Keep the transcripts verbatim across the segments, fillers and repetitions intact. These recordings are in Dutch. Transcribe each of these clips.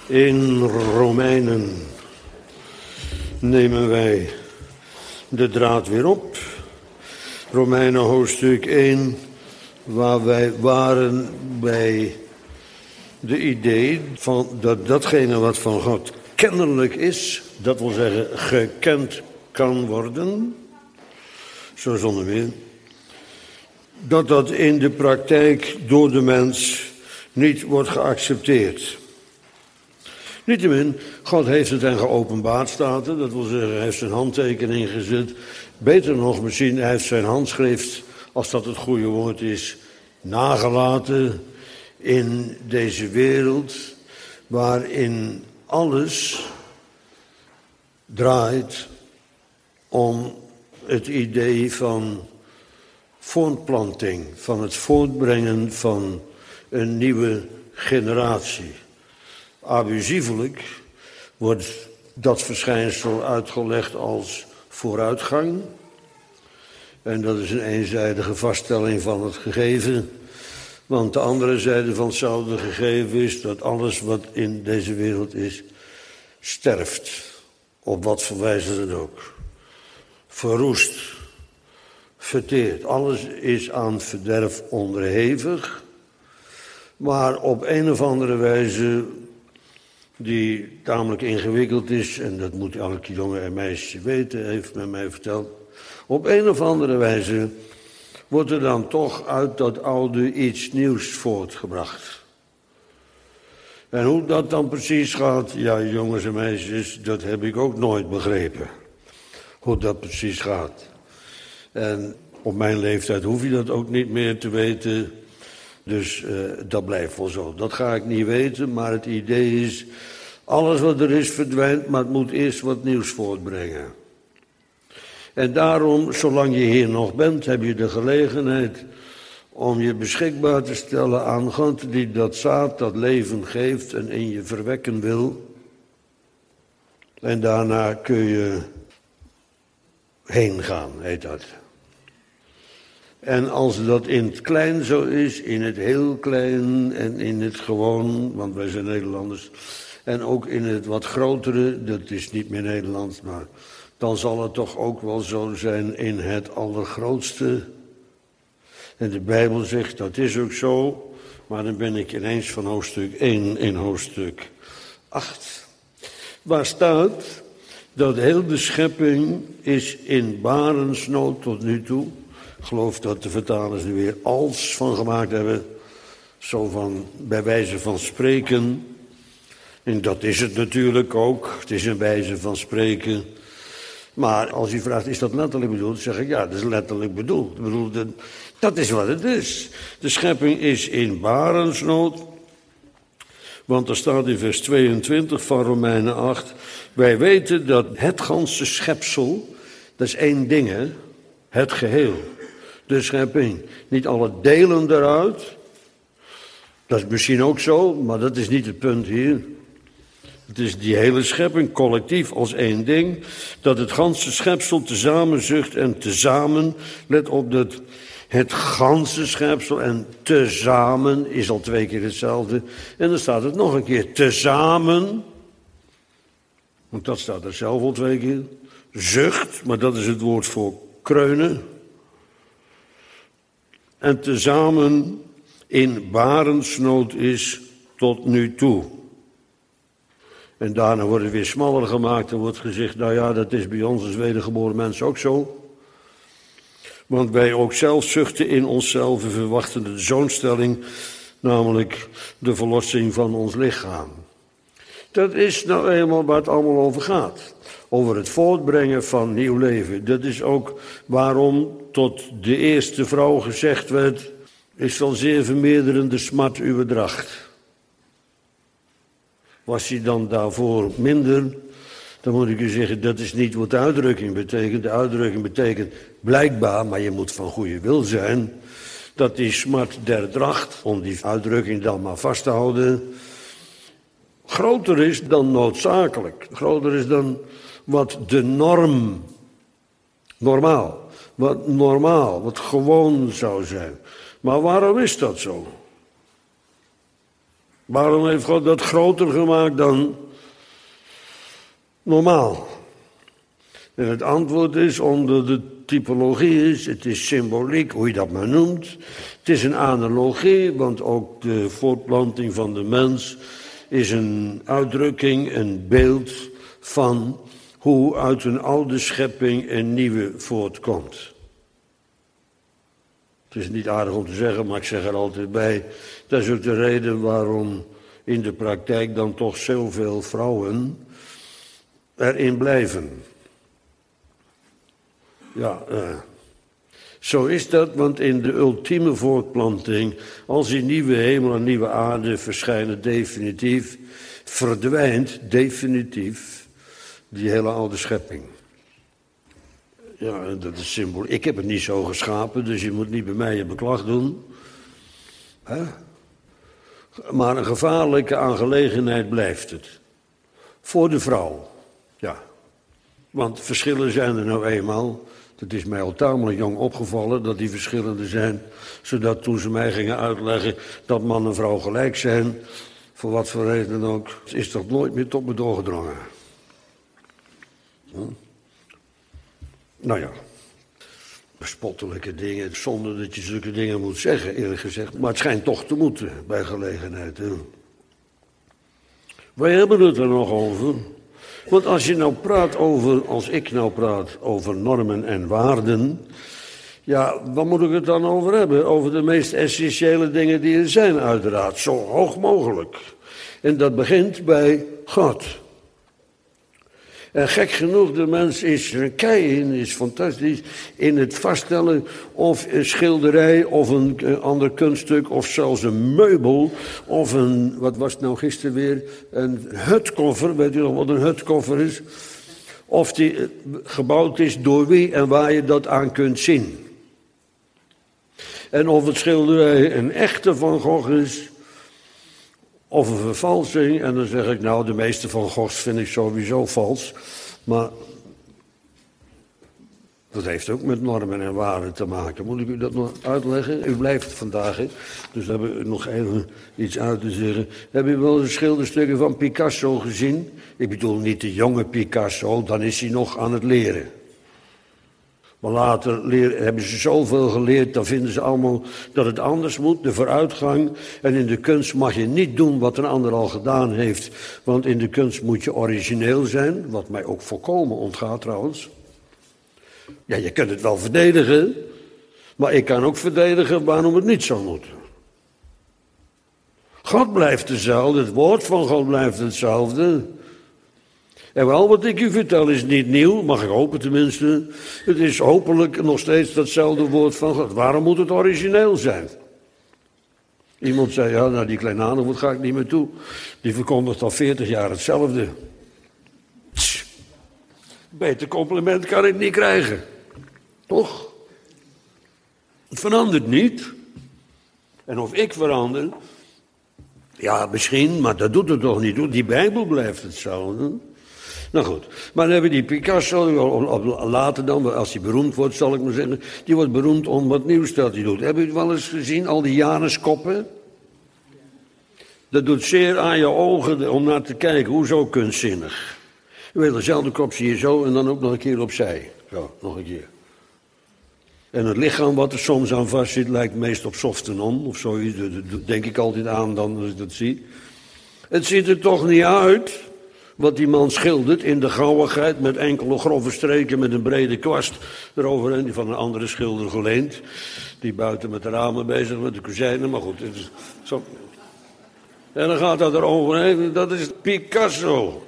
In Romeinen nemen wij de draad weer op. Romeinen hoofdstuk één, waar wij waren bij de idee van dat datgene wat van God kennelijk is, dat wil zeggen gekend kan worden, zo zonder meer, dat dat in de praktijk door de mens niet wordt geaccepteerd. Niettemin, God heeft het hen geopenbaard, staat er. Dat wil zeggen, hij heeft zijn handtekening gezet. Beter nog, misschien, hij heeft zijn handschrift, als dat het goede woord is, nagelaten in deze wereld, waarin alles draait om het idee van voortplanting, van het voortbrengen van een nieuwe generatie. Abusievelijk wordt dat verschijnsel uitgelegd als vooruitgang. En dat is een eenzijdige vaststelling van het gegeven. Want de andere zijde van hetzelfde gegeven is dat alles wat in deze wereld is, sterft. Op wat voor wijze dan ook. Verroest. Verteert. Alles is aan verderf onderhevig. Maar op een of andere wijze die tamelijk ingewikkeld is, en dat moet elk jongen en meisje weten, heeft men mij verteld. Op een of andere wijze wordt er dan toch uit dat oude iets nieuws voortgebracht. En hoe dat dan precies gaat, ja jongens en meisjes, dat heb ik ook nooit begrepen. Hoe dat precies gaat. En op mijn leeftijd hoef je dat ook niet meer te weten. Dus uh, dat blijft wel zo. Dat ga ik niet weten, maar het idee is, alles wat er is verdwijnt, maar het moet eerst wat nieuws voortbrengen. En daarom, zolang je hier nog bent, heb je de gelegenheid om je beschikbaar te stellen aan God die dat zaad, dat leven geeft en in je verwekken wil. En daarna kun je heen gaan, heet dat. En als dat in het klein zo is, in het heel klein en in het gewoon, want wij zijn Nederlanders, en ook in het wat grotere, dat is niet meer Nederlands, maar dan zal het toch ook wel zo zijn in het allergrootste. En de Bijbel zegt, dat is ook zo, maar dan ben ik ineens van hoofdstuk één in hoofdstuk acht. Waar staat dat heel de schepping is in barensnood tot nu toe. Ik geloof dat de vertalers er weer als van gemaakt hebben. Zo van, bij wijze van spreken. En dat is het natuurlijk ook. Het is een wijze van spreken. Maar als u vraagt, is dat letterlijk bedoeld? Dan zeg ik, ja, dat is letterlijk bedoeld. Ik bedoel, dat is wat het is. De schepping is in barensnood. Want er staat in vers tweeëntwintig van Romeinen acht. Wij weten dat het ganse schepsel, dat is één ding, hè? Het geheel. De schepping. Niet alle delen eruit. Dat is misschien ook zo, maar dat is niet het punt hier. Het is die hele schepping, collectief als één ding. Dat het ganse schepsel tezamen zucht en tezamen. Let op dat het ganse schepsel en tezamen is al twee keer hetzelfde. En dan staat het nog een keer tezamen. Want dat staat er zelf al twee keer. Zucht, maar dat is het woord voor kreunen. En tezamen in barensnood is tot nu toe. En daarna wordt het weer smaller gemaakt en wordt gezegd, nou ja, dat is bij ons als wedergeboren mensen ook zo. Want wij ook zelf zuchten in onszelf en verwachten de zoonstelling, namelijk de verlossing van ons lichaam. Dat is nou eenmaal waar het allemaal over gaat. Over het voortbrengen van nieuw leven. Dat is ook waarom tot de eerste vrouw gezegd werd, is van zeer vermeerderende smart uw dracht. Was hij dan daarvoor minder, dan moet ik u zeggen, dat is niet wat de uitdrukking betekent. De uitdrukking betekent blijkbaar, maar je moet van goede wil zijn, dat die smart der dracht, om die uitdrukking dan maar vast te houden, groter is dan noodzakelijk. Groter is dan wat de norm, normaal, wat normaal, wat gewoon zou zijn. Maar waarom is dat zo? Waarom heeft God dat groter gemaakt dan normaal? En het antwoord is omdat de typologie is, het is symboliek, hoe je dat maar noemt. Het is een analogie, want ook de voortplanting van de mens is een uitdrukking, een beeld van hoe uit een oude schepping een nieuwe voortkomt. Het is niet aardig om te zeggen, maar ik zeg er altijd bij. Dat is ook de reden waarom in de praktijk dan toch zoveel vrouwen erin blijven. Ja, uh, zo is dat, want in de ultieme voortplanting, als die nieuwe hemel en nieuwe aarde verschijnen definitief, verdwijnt definitief die hele oude schepping. Ja, dat is symbool. Ik heb het niet zo geschapen, dus je moet niet bij mij je beklag doen. Hè? Maar een gevaarlijke aangelegenheid blijft het. Voor de vrouw, ja. Want verschillen zijn er nou eenmaal. Het is mij al tamelijk jong opgevallen dat die verschillende zijn. Zodat toen ze mij gingen uitleggen dat man en vrouw gelijk zijn, voor wat voor reden dan ook, is dat nooit meer tot me doorgedrongen. Hm? Nou ja, bespottelijke dingen, zonder dat je zulke dingen moet zeggen, eerlijk gezegd. Maar het schijnt toch te moeten, bij gelegenheid. Hè? Wij hebben het er nog over. Want als je nou praat over, als ik nou praat over normen en waarden, ja, waar moet ik het dan over hebben? Over de meest essentiële dingen die er zijn, uiteraard, zo hoog mogelijk. En dat begint bij God. En gek genoeg, de mens is er een kei in, is fantastisch, in het vaststellen of een schilderij of een, een ander kunststuk of zelfs een meubel of een, wat was het nou gisteren weer, een hutkoffer, weet u nog wat een hutkoffer is? Of die gebouwd is door wie en waar je dat aan kunt zien. En of het schilderij een echte Van Gogh is of een vervalsing, en dan zeg ik, nou, de meeste Van Goghs vind ik sowieso vals. Maar dat heeft ook met normen en waarden te maken. Moet ik u dat nog uitleggen? U blijft vandaag, hè? Dus daar heb ik nog even iets uit te zeggen. Heb u wel eens schilderstukken van Picasso gezien? Ik bedoel niet de jonge Picasso, dan is hij nog aan het leren. Maar later leren, hebben ze zoveel geleerd, dan vinden ze allemaal dat het anders moet, de vooruitgang. En in de kunst mag je niet doen wat een ander al gedaan heeft. Want in de kunst moet je origineel zijn, wat mij ook volkomen ontgaat trouwens. Ja, je kunt het wel verdedigen, maar ik kan ook verdedigen waarom het niet zo moet. God blijft hetzelfde, het woord van God blijft hetzelfde. En wel, wat ik u vertel is niet nieuw, mag ik hopen tenminste. Het is hopelijk nog steeds datzelfde woord van God. Waarom moet het origineel zijn? Iemand zei, ja, nou die kleine Hanenvoet ga ik niet meer toe. Die verkondigt al veertig jaar hetzelfde. Tss, beter compliment kan ik niet krijgen. Toch? Het verandert niet. En of ik verander, ja misschien, maar dat doet het toch niet toe. Die Bijbel blijft hetzelfde. Nou goed, maar dan hebben we die Picasso, later dan, als hij beroemd wordt, zal ik maar zeggen, die wordt beroemd om wat nieuws dat hij doet. Hebben u het wel eens gezien, al die Januskoppen? Dat doet zeer aan je ogen om naar te kijken, hoezo kunstzinnig. U weet, dezelfde kop zie je zo en dan ook nog een keer opzij. Zo, nog een keer. En het lichaam wat er soms aan vast zit, lijkt meest op Softenon, of zoiets, dat denk ik altijd aan dan als ik dat zie. Het ziet er toch niet uit wat die man schildert in de grauwigheid met enkele grove streken met een brede kwast eroverheen, die van een andere schilder geleend, die buiten met de ramen bezig met de kozijnen, maar goed, het is zo. En dan gaat dat eroverheen, dat is Picasso.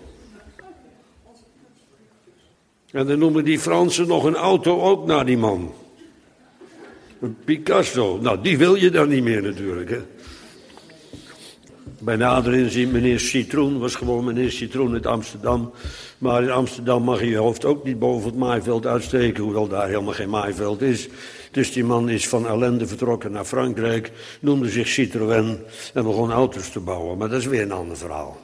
En dan noemen die Fransen nog een auto ook naar die man. Een Picasso, nou die wil je dan niet meer natuurlijk, hè. Bij nader inzien, meneer Citroen was gewoon meneer Citroen uit Amsterdam. Maar in Amsterdam mag je je hoofd ook niet boven het maaiveld uitsteken, hoewel daar helemaal geen maaiveld is. Dus die man is van ellende vertrokken naar Frankrijk, noemde zich Citroën en begon auto's te bouwen. Maar dat is weer een ander verhaal.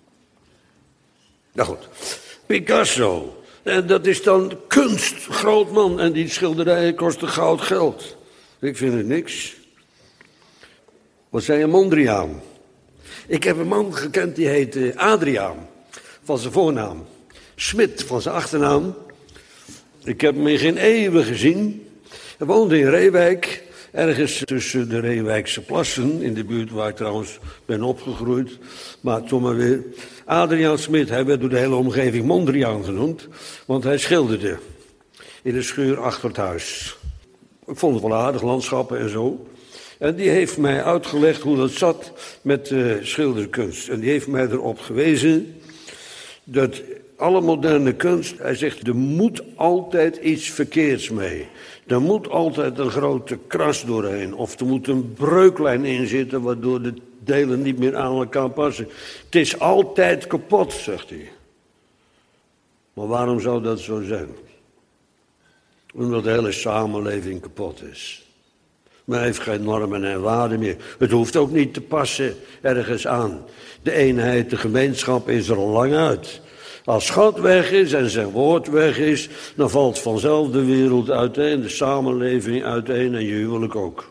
Nou goed, Picasso. En dat is dan kunst, groot man. En die schilderijen kosten goud geld. Ik vind het niks. Wat zei je, Mondriaan? Ik heb een man gekend die heette Adriaan, van zijn voornaam. Smit van zijn achternaam. Ik heb hem in geen eeuwen gezien. Hij woonde in Reewijk, ergens tussen de Reewijkse plassen, in de buurt waar ik trouwens ben opgegroeid. Maar toch maar weer. Adriaan Smit, hij werd door de hele omgeving Mondriaan genoemd, want hij schilderde in de schuur achter het huis. Ik vond het wel aardig, landschappen en zo. En die heeft mij uitgelegd hoe dat zat met uh, schilderkunst. En die heeft mij erop gewezen dat alle moderne kunst, hij zegt, er moet altijd iets verkeerds mee. Er moet altijd een grote kras doorheen. Of er moet een breuklijn in zitten waardoor de delen niet meer aan elkaar passen. Het is altijd kapot, zegt hij. Maar waarom zou dat zo zijn? Omdat de hele samenleving kapot is. Men heeft geen normen en waarden meer. Het hoeft ook niet te passen ergens aan. De eenheid, de gemeenschap is er al lang uit. Als God weg is en zijn woord weg is, dan valt vanzelf de wereld uiteen, de samenleving uiteen en je huwelijk ook.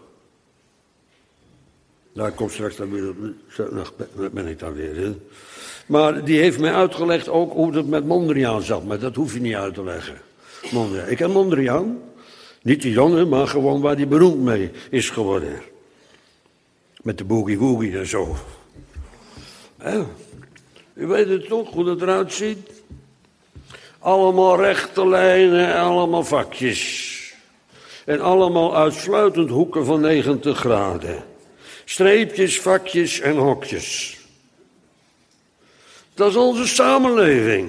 Daar komt straks dan weer, ben ik dan weer. Hè? Maar die heeft mij uitgelegd ook hoe het met Mondriaan zat, maar dat hoef je niet uit te leggen. Mondriaan. Ik ken Mondriaan, niet de jongen, maar gewoon waar hij beroemd mee is geworden. Met de boogie woogie en zo. Hè? U weet het toch, hoe dat eruit ziet? Allemaal rechte lijnen, allemaal vakjes. En allemaal uitsluitend hoeken van negentig graden. Streepjes, vakjes en hokjes. Dat is onze samenleving.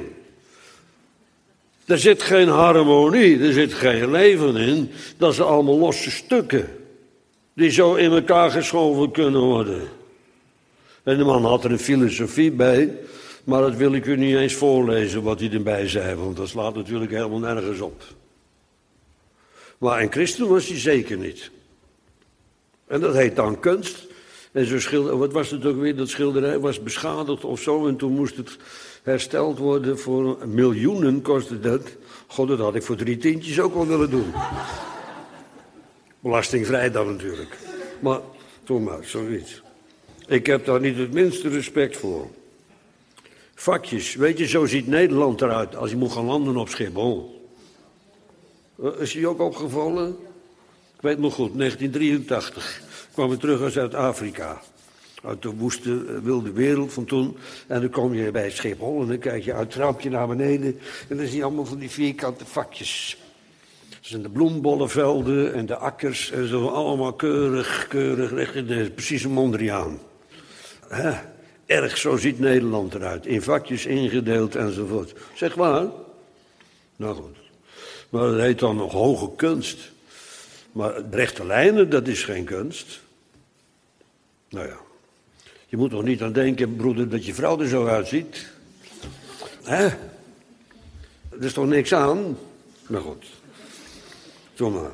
Er zit geen harmonie, er zit geen leven in. Dat zijn allemaal losse stukken. Die zo in elkaar geschoven kunnen worden. En de man had er een filosofie bij, maar dat wil ik u niet eens voorlezen wat hij erbij zei, want dat slaat natuurlijk helemaal nergens op. Maar een christen was hij zeker niet. En dat heet dan kunst. En zo schilder, wat was het ook weer, dat schilderij was beschadigd of zo, en toen moest het hersteld worden voor miljoenen kostte dat. God, dat had ik voor drie tientjes ook wel willen doen. Belastingvrij dan natuurlijk. Maar, toen maar, zoiets. Ik heb daar niet het minste respect voor. Vakjes, weet je, zo ziet Nederland eruit als je moet gaan landen op Schiphol. Is die ook opgevallen? Ik weet nog goed, negentien drieëntachtig kwam ik terug uit Zuid-Afrika. Uit de woeste, wilde wereld van toen. En dan kom je bij Schiphol en dan kijk je uit het rampje naar beneden. En dan zie je allemaal van die vierkante vakjes. Dat zijn de bloembollenvelden en de akkers en zo, allemaal keurig, keurig, recht, precies een Mondriaan. Hè? Erg, zo ziet Nederland eruit. In vakjes ingedeeld enzovoort. Zeg maar. Nou goed. Maar dat heet dan nog hoge kunst. Maar rechte lijnen, dat is geen kunst. Nou ja. Je moet toch niet aan denken, broeder, dat je vrouw er zo uitziet. Hè? Er is toch niks aan? Nou goed. Zo maar.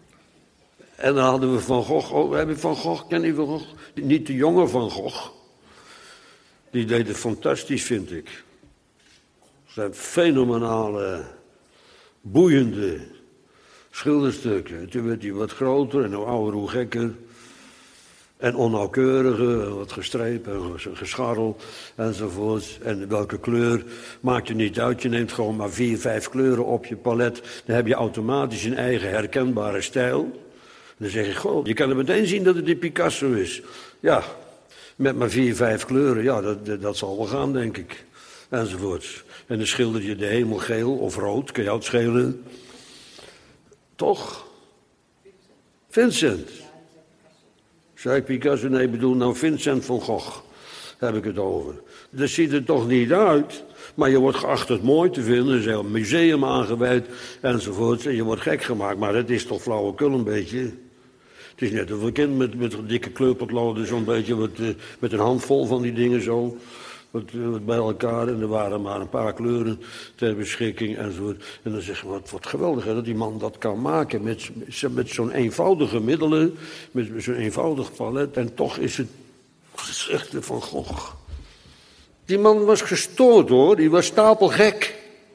En dan hadden we Van Gogh. Oh, we hebben Van Gogh, ken je Van Gogh? Niet de jonge Van Gogh. Die deed het fantastisch, vind ik. Het zijn fenomenale, boeiende schilderstukken. Toen werd hij wat groter en hoe ouder, hoe gekker. En onnauwkeuriger, wat gestreept en gescharrel enzovoort. En welke kleur maakt je niet uit. Je neemt gewoon maar vier, vijf kleuren op je palet. Dan heb je automatisch een eigen herkenbare stijl. En dan zeg je, goh, je kan er meteen zien dat het die Picasso is. Ja, met maar vier, vijf kleuren, ja, dat, dat zal wel gaan, denk ik. Enzovoort. En dan schilder je de hemel geel of rood, kun je uitschelen. Toch? Vincent. Zei Picasso, nee, ik bedoel nou Vincent van Gogh. Daar heb ik het over. Dat ziet er toch niet uit, maar je wordt geacht het mooi te vinden. Er is een museum aangeweid enzovoort. En je wordt gek gemaakt, maar het is toch flauwekul een beetje. Het is net een kind met, met dikke kleurpotloden, zo'n beetje met, uh, met een handvol van die dingen zo. Wat, uh, wat bij elkaar, en er waren maar een paar kleuren ter beschikking enzovoort. En dan zeg je, wat, wat geweldig hè, dat die man dat kan maken met, met zo'n eenvoudige middelen, met zo'n eenvoudig palet. En toch is het, het is echt Van Gogh. Die man was gestoord hoor, die was stapelgek.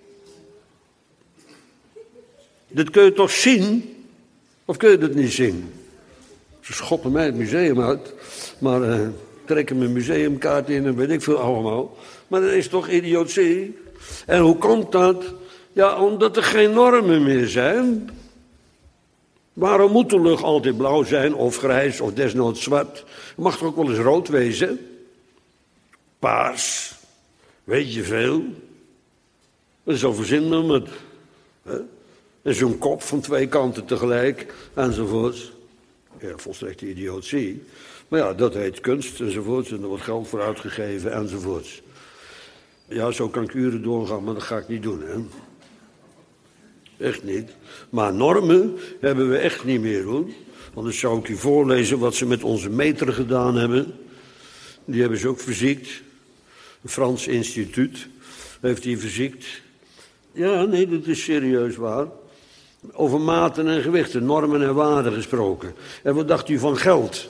Dat kun je toch zien? Of kun je dat niet zien? Ze schoppen mij het museum uit, maar uh, trekken mijn museumkaart in en weet ik veel allemaal. Maar dat is toch idiotie? En hoe komt dat? Ja, omdat er geen normen meer zijn. Waarom moet de lucht altijd blauw zijn, of grijs, of desnoods zwart? Het mag toch ook wel eens rood wezen? Paars, weet je veel? Dat is overzin met. Hè? En zo'n kop van twee kanten tegelijk, enzovoorts. Ja, volstrekt idiotie. Maar ja, dat heet kunst, enzovoorts. En er wordt geld voor uitgegeven, enzovoorts. Ja, zo kan ik uren doorgaan, maar dat ga ik niet doen, hè. Echt niet. Maar normen hebben we echt niet meer, hoor. Anders zou ik u voorlezen wat ze met onze meter gedaan hebben. Die hebben ze ook verziekt. Een Frans instituut heeft die verziekt. Ja, nee, dat is serieus waar. Over maten en gewichten, normen en waarden gesproken. En wat dacht u van geld?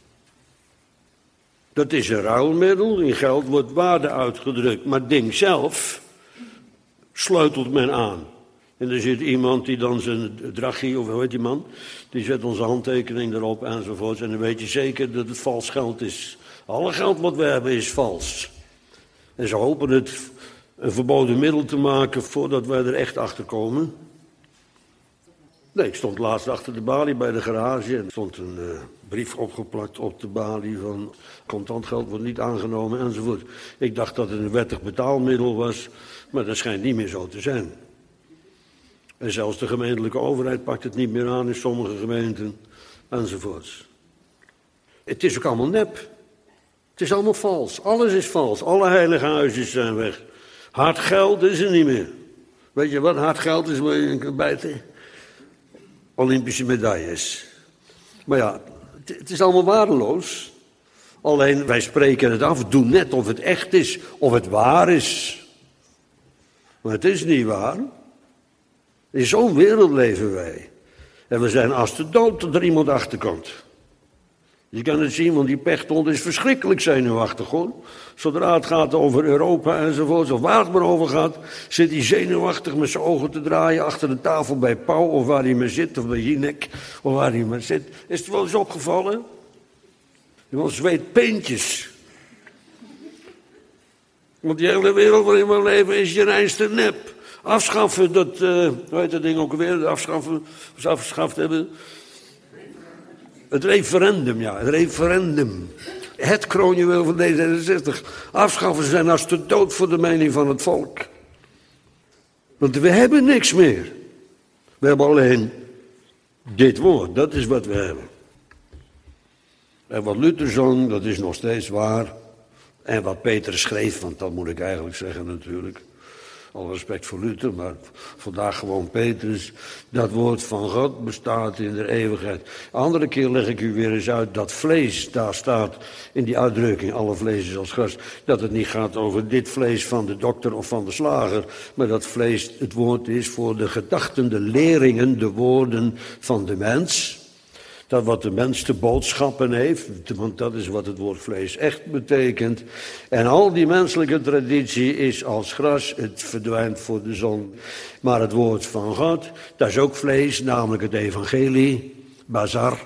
Dat is een ruilmiddel. In geld wordt waarde uitgedrukt. Maar het ding zelf sleutelt men aan. En er zit iemand die dan zijn drachie, of hoe heet die man, die zet onze handtekening erop enzovoort. En dan weet je zeker dat het vals geld is. Alle geld wat we hebben is vals. En ze hopen het een verboden middel te maken voordat wij er echt achter komen. Nee, ik stond laatst achter de balie bij de garage en er stond een uh, brief opgeplakt op de balie van contant geld wordt niet aangenomen enzovoort. Ik dacht dat het een wettig betaalmiddel was, maar dat schijnt niet meer zo te zijn. En zelfs de gemeentelijke overheid pakt het niet meer aan in sommige gemeenten enzovoorts. Het is ook allemaal nep. Het is allemaal vals. Alles is vals. Alle heilige huisjes zijn weg. Hard geld is er niet meer. Weet je wat hard geld is? Waar je kan bijten? Olympische medailles. Maar ja, het, het is allemaal waardeloos. Alleen wij spreken het af, doen net of het echt is, of het waar is. Maar het is niet waar. In zo'n wereld leven wij. En we zijn als de dood tot er iemand achterkomt. Je kan het zien, want die pechthond is verschrikkelijk zenuwachtig, hoor. Zodra het gaat over Europa enzovoort, of waar het maar over gaat, zit hij zenuwachtig met zijn ogen te draaien achter de tafel bij Pauw, of waar hij maar zit, of bij Jinek, of waar hij maar zit. Is het wel eens opgevallen? Je zweet peentjes. Want die hele wereld waarin we leven is je reinste nep. Afschaffen, dat, uh, hoe heet dat ding ook alweer, afschaffen, of ze afgeschaft hebben. Het referendum, ja, het referendum. Het kroonjuweel van D zesenzestig. Afschaffen zijn als de dood voor de mening van het volk. Want we hebben niks meer. We hebben alleen dit woord, dat is wat we hebben. En wat Luther zong, dat is nog steeds waar. En wat Petrus schreef, want dat moet ik eigenlijk zeggen natuurlijk. Al respect voor Luther, maar vandaag gewoon Petrus. Dat woord van God bestaat in de eeuwigheid. Andere keer leg ik u weer eens uit dat vlees, daar staat in die uitdrukking, alle vlees is als gras. Dat het niet gaat over dit vlees van de dokter of van de slager. Maar dat vlees het woord is voor de gedachten, de leringen, de woorden van de mens. Dat wat de mens te boodschappen heeft, want dat is wat het woord vlees echt betekent. En al die menselijke traditie is als gras, het verdwijnt voor de zon. Maar het woord van God, dat is ook vlees, namelijk het evangelie, bazar,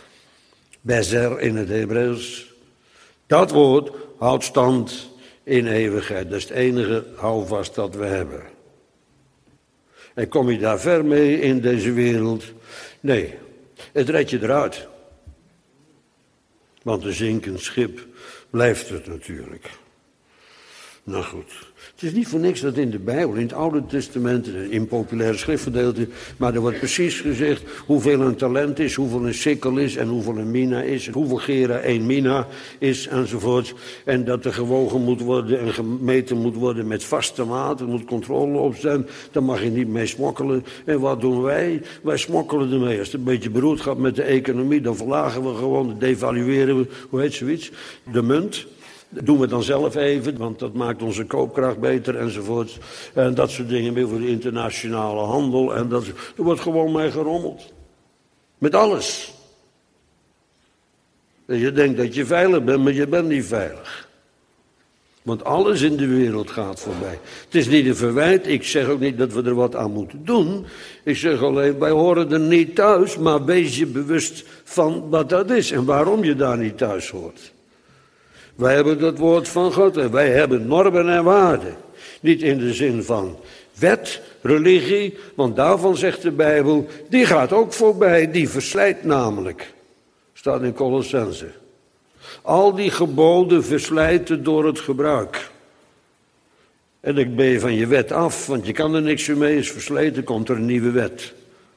bezer in het Hebreeuws. Dat woord houdt stand in eeuwigheid. Dat is het enige houvast dat we hebben. En kom je daar ver mee in deze wereld? Nee. Het redt je eruit. Want een zinkend schip blijft het natuurlijk. Nou goed. Het is niet voor niks dat in de Bijbel, in het Oude Testament, een impopulaire schriftgedeelte, maar er wordt precies gezegd hoeveel een talent is, hoeveel een sikkel is en hoeveel een mina is, hoeveel gera één mina is enzovoort. En dat er gewogen moet worden en gemeten moet worden met vaste maat, er moet controle op zijn, daar mag je niet mee smokkelen. En wat doen wij? Wij smokkelen ermee. Als het een beetje beroerd gaat met de economie, dan verlagen we gewoon, dan devalueren we, hoe heet zoiets, de munt. Dat doen we dan zelf even, want dat maakt onze koopkracht beter enzovoort. En dat soort dingen weer voor de internationale handel. En dat, er wordt gewoon mee gerommeld. Met alles. En je denkt dat je veilig bent, maar je bent niet veilig. Want alles in de wereld gaat voorbij. Het is niet een verwijt, ik zeg ook niet dat we er wat aan moeten doen. Ik zeg alleen, wij horen er niet thuis, maar wees je bewust van wat dat is en waarom je daar niet thuis hoort. Wij hebben het woord van God en wij hebben normen en waarden. Niet in de zin van wet, religie, want daarvan zegt de Bijbel, die gaat ook voorbij, die verslijt namelijk. Staat in Colossense. Al die geboden verslijten door het gebruik. En dan ben je van je wet af, want je kan er niks meer mee, is versleten, komt er een nieuwe wet.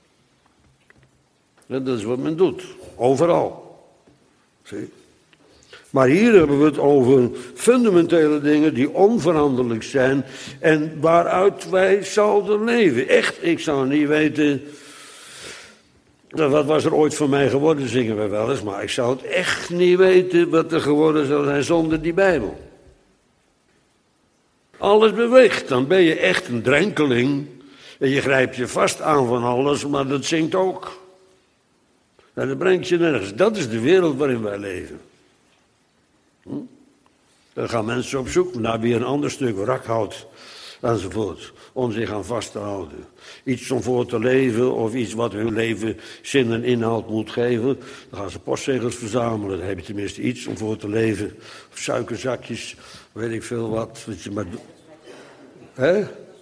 En dat is wat men doet, overal. Zie? Maar hier hebben we het over fundamentele dingen die onveranderlijk zijn en waaruit wij zouden leven. Echt, ik zou niet weten, wat was er ooit van mij geworden, zingen we wel eens, maar ik zou het echt niet weten wat er geworden zou zijn zonder die Bijbel. Alles beweegt, dan ben je echt een drenkeling en je grijpt je vast aan van alles, maar dat zingt ook. En dat brengt je nergens. Dat is de wereld waarin wij leven. Hm? Dan gaan mensen op zoek naar weer een ander stuk rakhout enzovoort, om zich aan vast te houden. Iets om voor te leven of iets wat hun leven zin en inhoud moet geven. Dan gaan ze postzegels verzamelen, dan heb je tenminste iets om voor te leven. Of suikerzakjes, weet ik veel wat. wat je maar doet. Hè?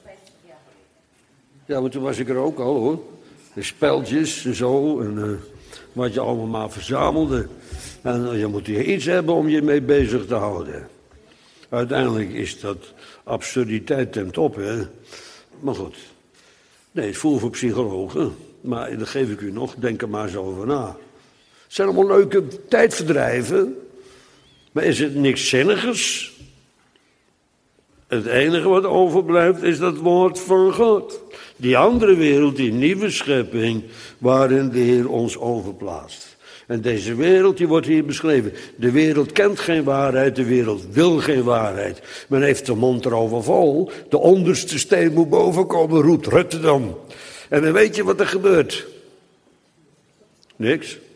Ja, maar toen was ik er ook al hoor. De speltjes en zo en uh, wat je allemaal maar verzamelde. En uh, je moet hier iets hebben om je mee bezig te houden. Uiteindelijk is dat absurditeit ten top, hè. Maar goed. Nee, het voel voor psychologen. Maar dat geef ik u nog, denk er maar eens over na. Het zijn allemaal leuke tijdverdrijven. Maar is het niks zinnigers? Het enige wat overblijft is dat woord van God. Die andere wereld, die nieuwe schepping, waarin de Heer ons overplaatst. En deze wereld, die wordt hier beschreven. De wereld kent geen waarheid, de wereld wil geen waarheid. Men heeft de mond erover vol. De onderste steen moet boven komen, roept Rutte dan. En dan weet je wat er gebeurt. Niks.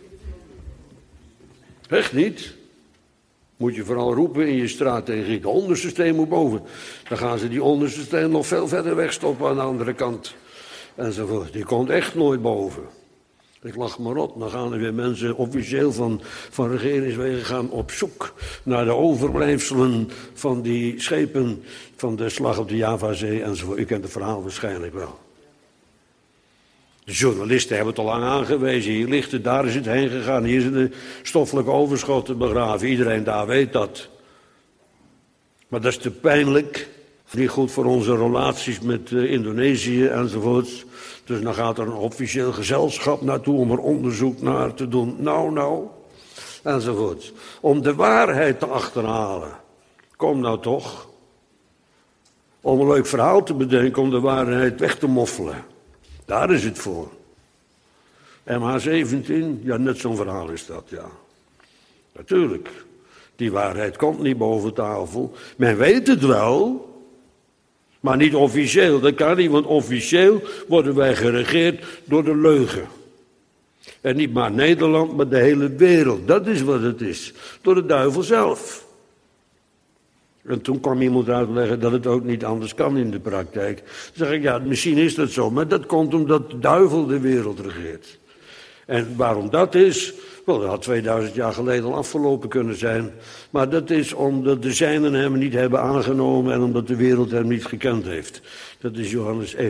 Echt niet. Moet je vooral roepen in je straat tegen ik. De onderste steen moet boven. Dan gaan ze die onderste steen nog veel verder wegstoppen aan de andere kant. Enzovoort. Die komt echt nooit boven. Ik lach maar op. Dan gaan er weer mensen officieel van, van regeringswegen gaan op zoek naar de overblijfselen van die schepen van de slag op de Javazee enzovoort. U kent het verhaal waarschijnlijk wel. De journalisten hebben het al lang aangewezen. Hier ligt het, daar is het heen gegaan. Hier zijn de stoffelijke overschotten begraven. Iedereen daar weet dat. Maar dat is te pijnlijk. Niet goed voor onze relaties met uh, Indonesië enzovoorts. Dus dan gaat er een officieel gezelschap naartoe om er onderzoek naar te doen. Nou, nou. Enzovoort. Om de waarheid te achterhalen. Kom nou toch. Om een leuk verhaal te bedenken om de waarheid weg te moffelen. Daar is het voor. M H zeventien, ja, net zo'n verhaal is dat, ja. Natuurlijk. Die waarheid komt niet boven tafel. Men weet het wel, maar niet officieel. Dat kan niet, want officieel worden wij geregeerd door de leugen. En niet maar Nederland, maar de hele wereld. Dat is wat het is. Door de duivel zelf. En toen kwam iemand uitleggen dat het ook niet anders kan in de praktijk. Dan zeg ik, ja, misschien is dat zo, maar dat komt omdat de duivel de wereld regeert. En waarom dat is, wel, dat had tweeduizend jaar geleden al afgelopen kunnen zijn. Maar dat is omdat de zijnen hem niet hebben aangenomen en omdat de wereld hem niet gekend heeft. Dat is Johannes één.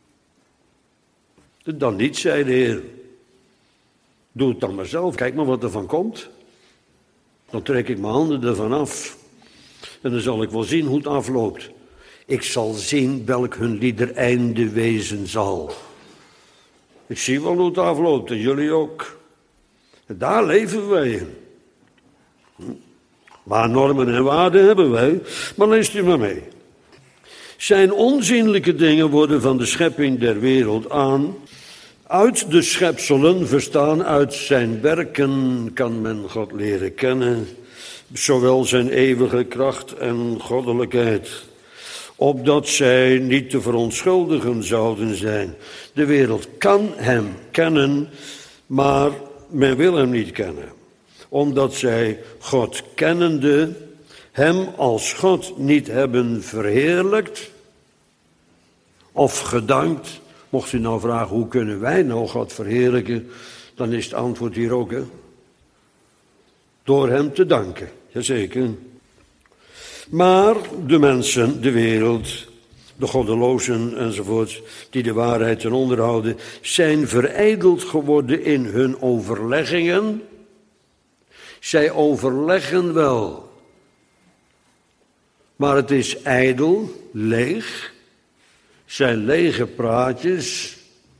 Dan niet, zei de Heer. Doe het dan maar zelf, kijk maar wat er van komt. Dan trek ik mijn handen ervan af. En dan zal ik wel zien hoe het afloopt. Ik zal zien welk hun lieder einde wezen zal. Ik zie wel hoe het afloopt en jullie ook. En daar leven wij in. Maar normen en waarden hebben wij, maar leest u maar mee. Zijn onzienlijke dingen worden van de schepping der wereld aan. Uit de schepselen, verstaan uit zijn werken, kan men God leren kennen. Zowel zijn eeuwige kracht en goddelijkheid, opdat zij niet te verontschuldigen zouden zijn. De wereld kan hem kennen, maar men wil hem niet kennen. Omdat zij God kennende, hem als God niet hebben verheerlijkt of gedankt. Mocht u nou vragen, hoe kunnen wij nou God verheerlijken? Dan is het antwoord hier ook, hè. Door hem te danken. Jazeker. Maar de mensen, de wereld, de goddelozen enzovoort, die de waarheid ten onder houden, zijn verijdeld geworden in hun overleggingen. Zij overleggen wel, maar het is ijdel, leeg, zijn lege praatjes.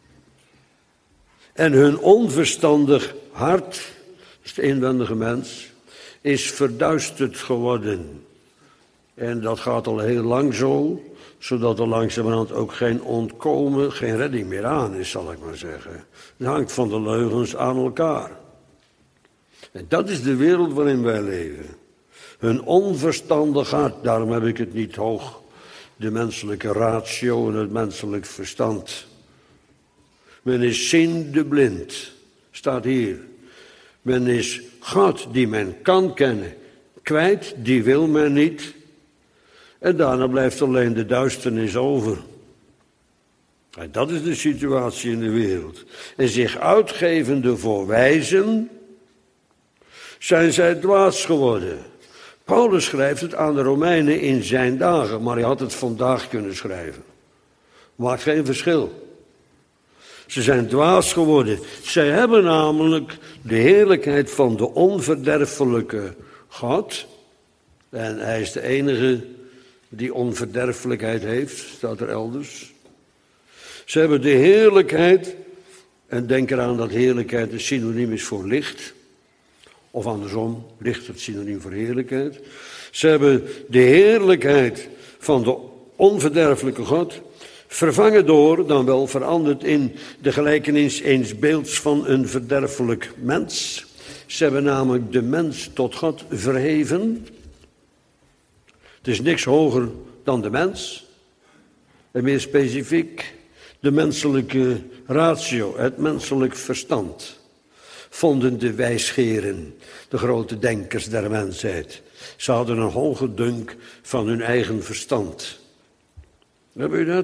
En hun onverstandig hart, dus de inwendige mens, is verduisterd geworden. En dat gaat al heel lang zo, zodat er langzamerhand ook geen ontkomen, geen redding meer aan is, zal ik maar zeggen. Het hangt van de leugens aan elkaar. En dat is de wereld waarin wij leven. Hun onverstandig hart, daarom heb ik het niet hoog, de menselijke ratio en het menselijk verstand. Men is ziende blind, staat hier. Men is God die men kan kennen, kwijt, die wil men niet. En daarna blijft alleen de duisternis over. En dat is de situatie in de wereld. En zich uitgevende voor wijzen, zijn zij dwaas geworden. Paulus schrijft het aan de Romeinen in zijn dagen, maar hij had het vandaag kunnen schrijven. Maakt geen verschil. Ze zijn dwaas geworden. Zij hebben namelijk de heerlijkheid van de onverderfelijke God. En hij is de enige die onverderfelijkheid heeft, staat er elders. Ze hebben de heerlijkheid, en denk eraan dat heerlijkheid een synoniem is voor licht. Of andersom, licht het synoniem voor heerlijkheid. Ze hebben de heerlijkheid van de onverderfelijke God vervangen door, dan wel veranderd in de gelijkenis eens beelds van een verderfelijk mens. Ze hebben namelijk de mens tot God verheven. Het is niks hoger dan de mens. En meer specifiek, de menselijke ratio, het menselijk verstand, vonden de wijsgeren, de grote denkers der mensheid. Ze hadden een hoge dunk van hun eigen verstand. Hebben u dat?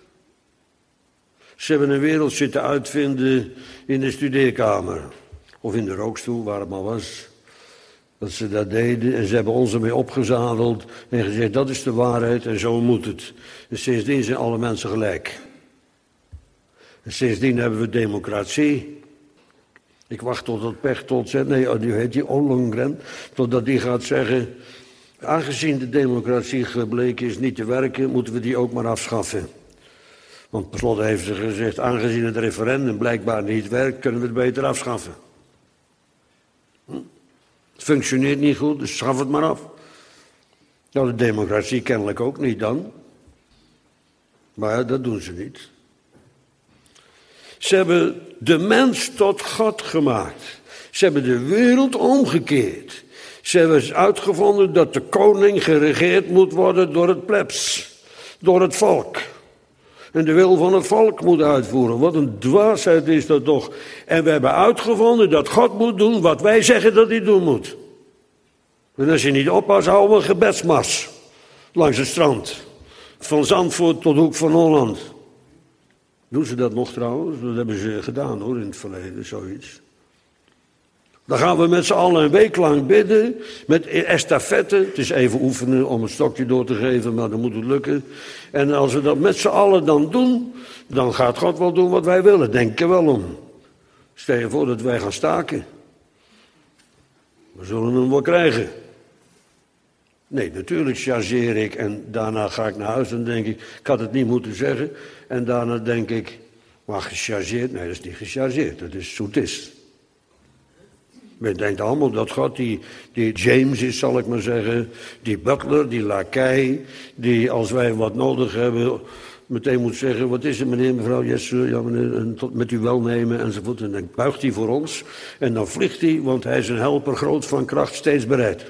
Ze hebben een wereld zitten uitvinden in de studeerkamer. Of in de rookstoel, waar het maar was. Dat ze dat deden en ze hebben ons ermee opgezadeld en gezegd dat is de waarheid en zo moet het. En sindsdien zijn alle mensen gelijk. En sindsdien hebben we democratie. Ik wacht totdat Pechtold zegt, nee, die heet die Ollongren, totdat die gaat zeggen, aangezien de democratie gebleken is niet te werken, moeten we die ook maar afschaffen. Want per slot heeft ze gezegd, aangezien het referendum blijkbaar niet werkt, kunnen we het beter afschaffen. Hm? Het functioneert niet goed, dus schaf het maar af. Nou, de democratie kennelijk ook niet dan. Maar ja, dat doen ze niet. Ze hebben de mens tot God gemaakt. Ze hebben de wereld omgekeerd. Ze hebben uitgevonden dat de koning geregeerd moet worden door het plebs. Door het volk. En de wil van het volk moet uitvoeren. Wat een dwaasheid is dat toch. En we hebben uitgevonden dat God moet doen wat wij zeggen dat hij doen moet. En als je niet oppast, houden we een gebedsmars. Langs het strand. Van Zandvoort tot Hoek van Holland. Doen ze dat nog trouwens? Dat hebben ze gedaan hoor, in het verleden, zoiets. Dan gaan we met z'n allen een week lang bidden, met estafette. Het is even oefenen om een stokje door te geven, maar dan moet het lukken. En als we dat met z'n allen dan doen, dan gaat God wel doen wat wij willen. Denk er wel om. Stel je voor dat wij gaan staken. We zullen hem wel krijgen. Nee, natuurlijk chargeer ik en daarna ga ik naar huis en denk ik, ik had het niet moeten zeggen. En daarna denk ik, maar gechargeerd? Nee, dat is niet gechargeerd, dat is soetist. Men denkt allemaal dat God die, die James is, zal ik maar zeggen, die butler, die lakei, die als wij wat nodig hebben, meteen moet zeggen, wat is het meneer, mevrouw, yes, ja meneer, en tot met uw welnemen enzovoort. En dan buigt hij voor ons en dan vliegt hij, want hij is een helper, groot van kracht, steeds bereid.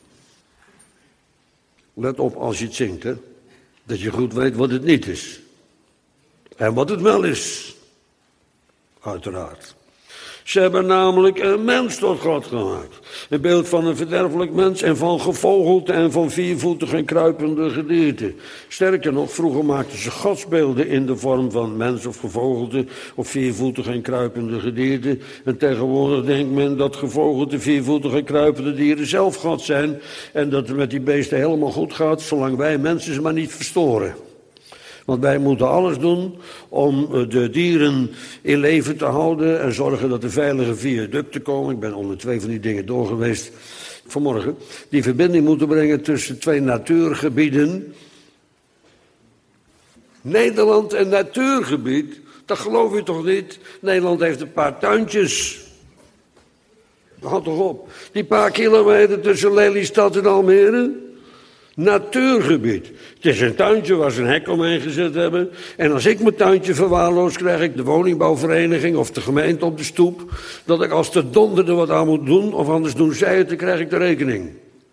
Let op als je het zingt, hè, dat je goed weet wat het niet is. En wat het wel is, uiteraard. Ze hebben namelijk een mens tot God gemaakt. Een beeld van een verderfelijk mens en van gevogelte en van viervoetig en kruipende gedierte. Sterker nog, vroeger maakten ze godsbeelden in de vorm van mens of gevogelte of viervoetig en kruipende gedierte. En tegenwoordig denkt men dat gevogelte, viervoetige en kruipende dieren zelf God zijn. En dat het met die beesten helemaal goed gaat, zolang wij mensen ze maar niet verstoren. Want wij moeten alles doen om de dieren in leven te houden en zorgen dat er veilige viaducten komen. Ik ben onder twee van die dingen door geweest vanmorgen. Die verbinding moeten brengen tussen twee natuurgebieden. Nederland een natuurgebied, dat geloof je toch niet? Nederland heeft een paar tuintjes. Houd toch op. Die paar kilometer tussen Lelystad en Almere. Natuurgebied. Het is een tuintje waar ze een hek omheen gezet hebben. En als ik mijn tuintje verwaarloos, krijg ik de woningbouwvereniging of de gemeente op de stoep. Dat ik als de donder er wat aan moet doen, of anders doen zij het, dan krijg ik de rekening.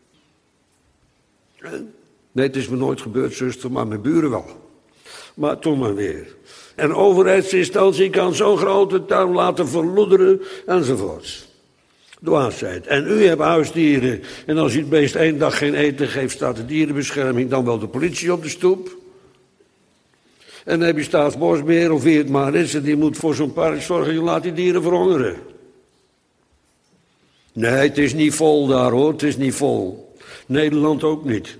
Nee, het is me nooit gebeurd, zuster, maar mijn buren wel. Maar toen maar weer. En overheidsinstantie kan zo'n grote tuin laten verloederen enzovoorts. Dwaasheid. En u hebt huisdieren. En als u het beest één dag geen eten geeft, staat de dierenbescherming, dan wel de politie op de stoep. En dan heb je Staatsbosbeheer of wie het maar is, en die moet voor zo'n park zorgen, je laat die dieren verhongeren. Nee, het is niet vol daar hoor, het is niet vol. Nederland ook niet.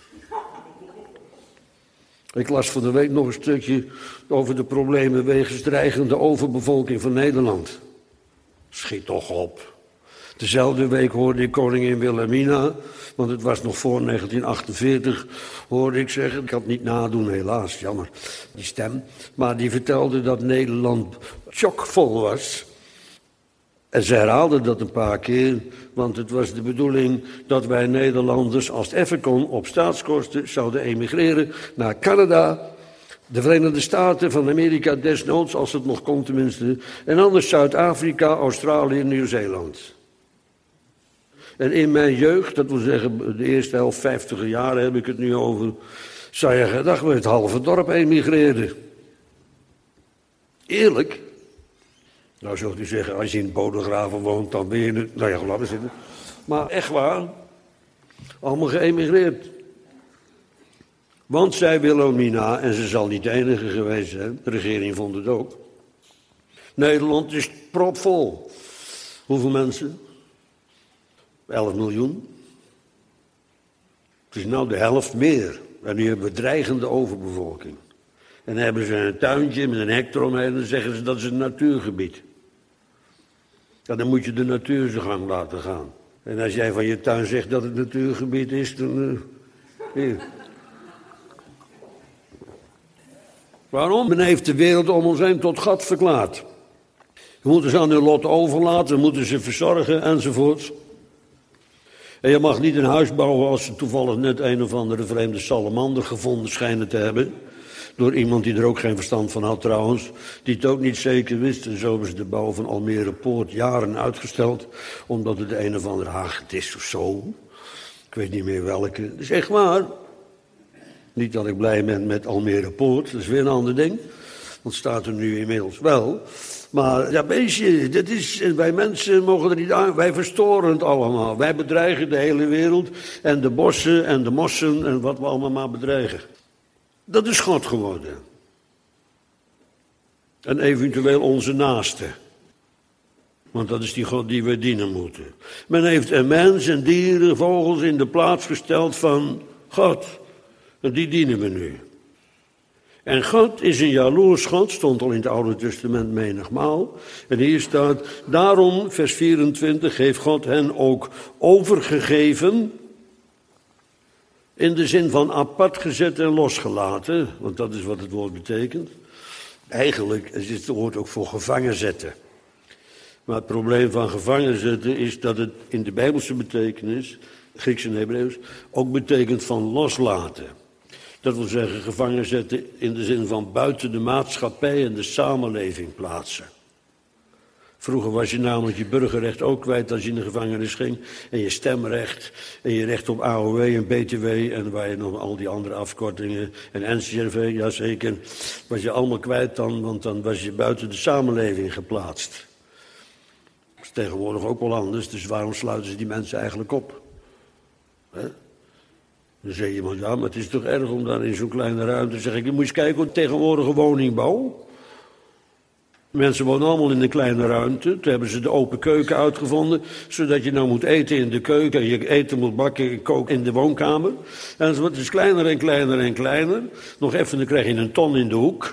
Ik las van de week nog een stukje over de problemen wegens dreigende overbevolking van Nederland. Schiet toch op. Dezelfde week hoorde ik koningin Wilhelmina, want het was nog voor negentien achtenveertig, hoorde ik zeggen, ik had het niet nadoen helaas, jammer, die stem, maar die vertelde dat Nederland chockvol was. En ze herhaalde dat een paar keer, want het was de bedoeling dat wij Nederlanders, als het even kon, op staatskosten zouden emigreren naar Canada, de Verenigde Staten van Amerika desnoods, als het nog kon tenminste, en anders Zuid-Afrika, Australië en Nieuw-Zeeland. En in mijn jeugd, dat wil zeggen de eerste helft vijftiger jaren heb ik het nu over, zou je gedacht dat het halve dorp emigreerde. Eerlijk? Nou zult u zeggen, als je in Bodegraven woont, dan ben je het. Nou ja, laten we zitten. Maar echt waar, allemaal geëmigreerd. Want zei Wilhelmina, en ze zal niet de enige geweest zijn, de regering vond het ook. Nederland is propvol. Hoeveel mensen? elf miljoen. Het is nou de helft meer. En nu hebben we dreigende overbevolking. En dan hebben ze een tuintje met een hek eromheen en dan zeggen ze dat is een natuurgebied. Ja, dan moet je de natuur zijn gang laten gaan. En als jij van je tuin zegt dat het natuurgebied is, dan... Uh, hier. Waarom? Men heeft de wereld om ons heen tot gat verklaard. We moeten ze aan hun lot overlaten, we moeten ze verzorgen enzovoort. En je mag niet een huis bouwen als ze toevallig net een of andere vreemde salamander gevonden schijnen te hebben. Door iemand die er ook geen verstand van had trouwens, die het ook niet zeker wist. En zo hebben ze de bouw van Almere Poort jaren uitgesteld, omdat het een of andere haged is of zo. Ik weet niet meer welke. Dat is echt waar. Niet dat ik blij ben met Almere Poort, dat is weer een ander ding. Want het staat er nu inmiddels wel. Maar ja, beestje, dat is, wij mensen mogen er niet aan, wij verstoren het allemaal. Wij bedreigen de hele wereld en de bossen en de mossen en wat we allemaal maar bedreigen. Dat is God geworden. En eventueel onze naaste. Want dat is die God die we dienen moeten. Men heeft een mens en dieren, vogels in de plaats gesteld van God. En die dienen we nu. En God is een jaloers God, stond al in het Oude Testament menigmaal. En hier staat, daarom, vers vierentwintig, heeft God hen ook overgegeven. In de zin van apart gezet en losgelaten, want dat is wat het woord betekent. Eigenlijk is het woord ook voor gevangen zetten. Maar het probleem van gevangen zetten is dat het in de Bijbelse betekenis, Grieks en Hebreeuws, ook betekent van loslaten. Dat wil zeggen gevangen zetten in de zin van buiten de maatschappij en de samenleving plaatsen. Vroeger was je namelijk je burgerrecht ook kwijt als je in de gevangenis ging. En je stemrecht en je recht op A O W en B T W en waar je nog al die andere afkortingen en N C R V, jazeker, was je allemaal kwijt dan, want dan was je buiten de samenleving geplaatst. is tegenwoordig ook wel anders, dus waarom sluiten ze die mensen eigenlijk op? He? Dan zeg je, maar ja, maar het is toch erg om daar in zo'n kleine ruimte te zeggen. Je moet eens kijken hoe tegenwoordige woningbouw. Mensen wonen allemaal in een kleine ruimte. Toen hebben ze de open keuken uitgevonden, zodat je nou moet eten in de keuken en je eten moet bakken en koken in de woonkamer. En het is kleiner en kleiner en kleiner. Nog even, dan krijg je een ton in de hoek.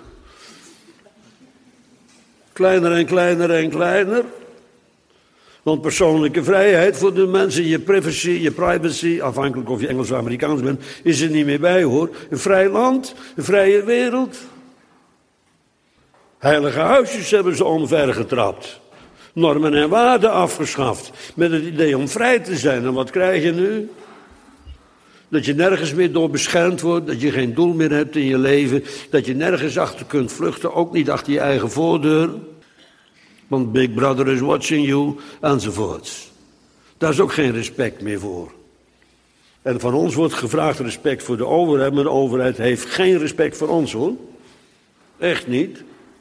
Kleiner en kleiner en kleiner. Want persoonlijke vrijheid voor de mensen, je privacy, je privacy, afhankelijk of je Engels of Amerikaans bent, is er niet meer bij hoor. Een vrij land, een vrije wereld. Heilige huisjes hebben ze omvergetrapt. Normen en waarden afgeschaft. Met het idee om vrij te zijn. En wat krijg je nu? Dat je nergens meer door beschermd wordt. Dat je geen doel meer hebt in je leven. Dat je nergens achter kunt vluchten. Ook niet achter je eigen voordeur. Want Big Brother is watching you. Enzovoorts. Daar is ook geen respect meer voor. En van ons wordt gevraagd respect voor de overheid. Maar de overheid heeft geen respect voor ons hoor. Echt niet.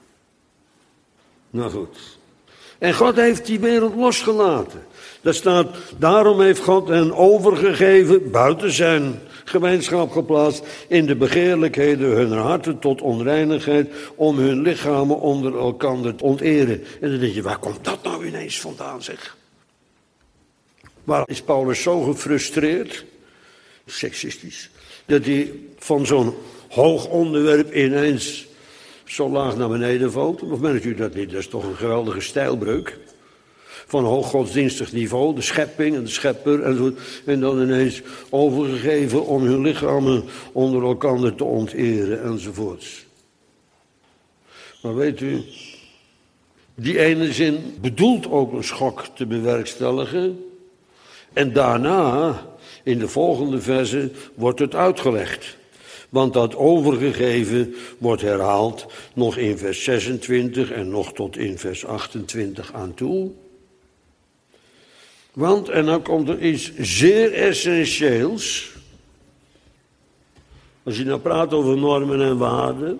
Nou goed. En God heeft die wereld losgelaten. Daar staat, daarom heeft God hen overgegeven, buiten zijn gemeenschap geplaatst, in de begeerlijkheden hun harten tot onreinigheid, om hun lichamen onder elkander te onteren. En dan denk je, waar komt dat nou ineens vandaan, zeg? Waar is Paulus zo gefrustreerd, seksistisch, dat hij van zo'n hoog onderwerp ineens zo laag naar beneden valt? Of merkt u dat niet? Dat is toch een geweldige stijlbreuk. Van hoog godsdienstig niveau, de schepping en de schepper en zo. En dan ineens overgegeven om hun lichamen onder elkaar te onteren enzovoorts. Maar weet u, die ene zin bedoelt ook een schok te bewerkstelligen. En daarna, in de volgende verse, wordt het uitgelegd. Want dat overgegeven wordt herhaald nog in vers zesentwintig en nog tot in vers achtentwintig aan toe. Want, en dan komt er iets zeer essentieels. Als je nou praat over normen en waarden.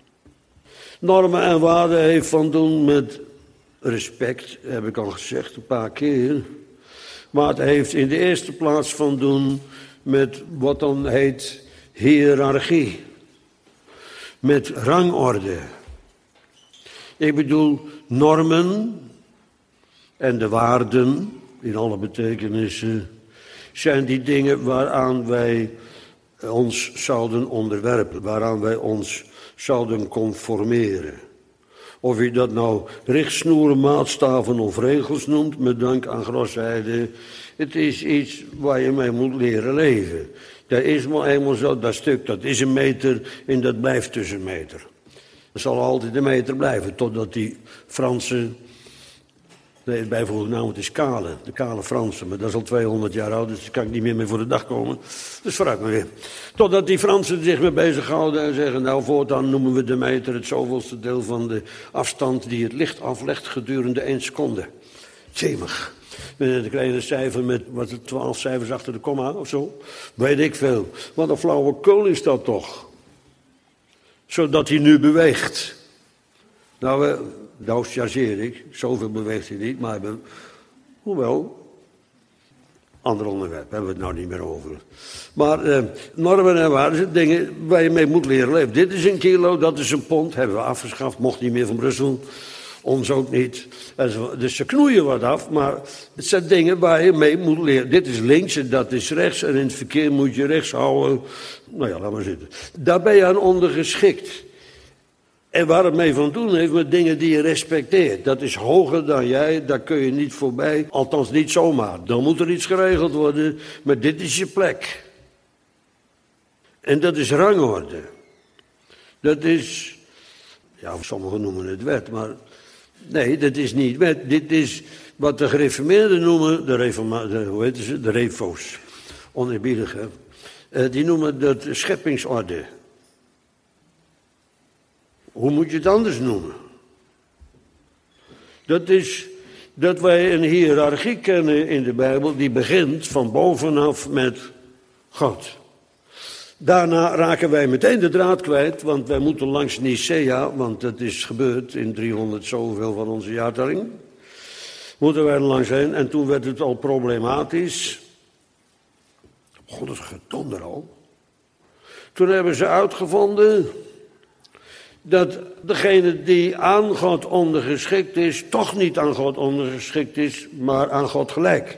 Normen en waarden heeft van doen met respect, heb ik al gezegd een paar keer. Maar het heeft in de eerste plaats van doen met wat dan heet hiërarchie. Met rangorde. Ik bedoel normen en de waarden, in alle betekenissen, zijn die dingen waaraan wij ons zouden onderwerpen, waaraan wij ons zouden conformeren. Of je dat nou richtsnoeren, maatstaven of regels noemt, met dank aan grosheide, het is iets waar je mee moet leren leven. Dat is maar eenmaal zo, dat stuk, dat is een meter en dat blijft dus een meter. Dat zal altijd een meter blijven, totdat die Fransen, nee, bijvoorbeeld nou het is kale, de kale Fransen, maar dat is al tweehonderd jaar oud, dus daar kan ik niet meer mee voor de dag komen. Dus vooruit maar weer. Totdat die Fransen zich mee bezighouden en zeggen, nou voortaan noemen we de meter het zoveelste deel van de afstand die het licht aflegt gedurende één seconde. Tjemig. Met een kleine cijfer met, wat het, twaalf cijfers achter de komma of zo. Weet ik veel. Wat een flauwekul is dat toch. Zodat hij nu beweegt. Nou, uh, nou chargeer ik. Zoveel beweegt hij niet. Maar we, hoewel, ander onderwerp hebben we het nou niet meer over. Maar uh, normen en waarden zijn dingen waar je mee moet leren leven. Dit is een kilo, dat is een pond. Hebben we afgeschaft, mocht niet meer van Brussel. Ons ook niet. Dus ze knoeien wat af, maar het zijn dingen waar je mee moet leren. Dit is links en dat is rechts en in het verkeer moet je rechts houden. Nou ja, laat maar zitten. Daar ben je aan ondergeschikt. En waar het mee van doen heeft met dingen die je respecteert. Dat is hoger dan jij, daar kun je niet voorbij. Althans niet zomaar. Dan moet er iets geregeld worden, maar dit is je plek. En dat is rangorde. Dat is, ja, sommigen noemen het wet, maar nee, dat is niet wet. Dit is wat de gereformeerden noemen, de, reforma, de, hoe heet ze, de refo's, oneerbiedigen. Uh, die noemen dat scheppingsorde. Hoe moet je het anders noemen? Dat is dat wij een hiërarchie kennen in de Bijbel die begint van bovenaf met God. Daarna raken wij meteen de draad kwijt, want wij moeten langs Nicea, want dat is gebeurd in driehonderd zoveel van onze jaartelling. Moeten wij er langs heen. En toen werd het al problematisch. God, het gedonder al. Toen hebben ze uitgevonden dat degene die aan God ondergeschikt is, toch niet aan God ondergeschikt is, maar aan God gelijk.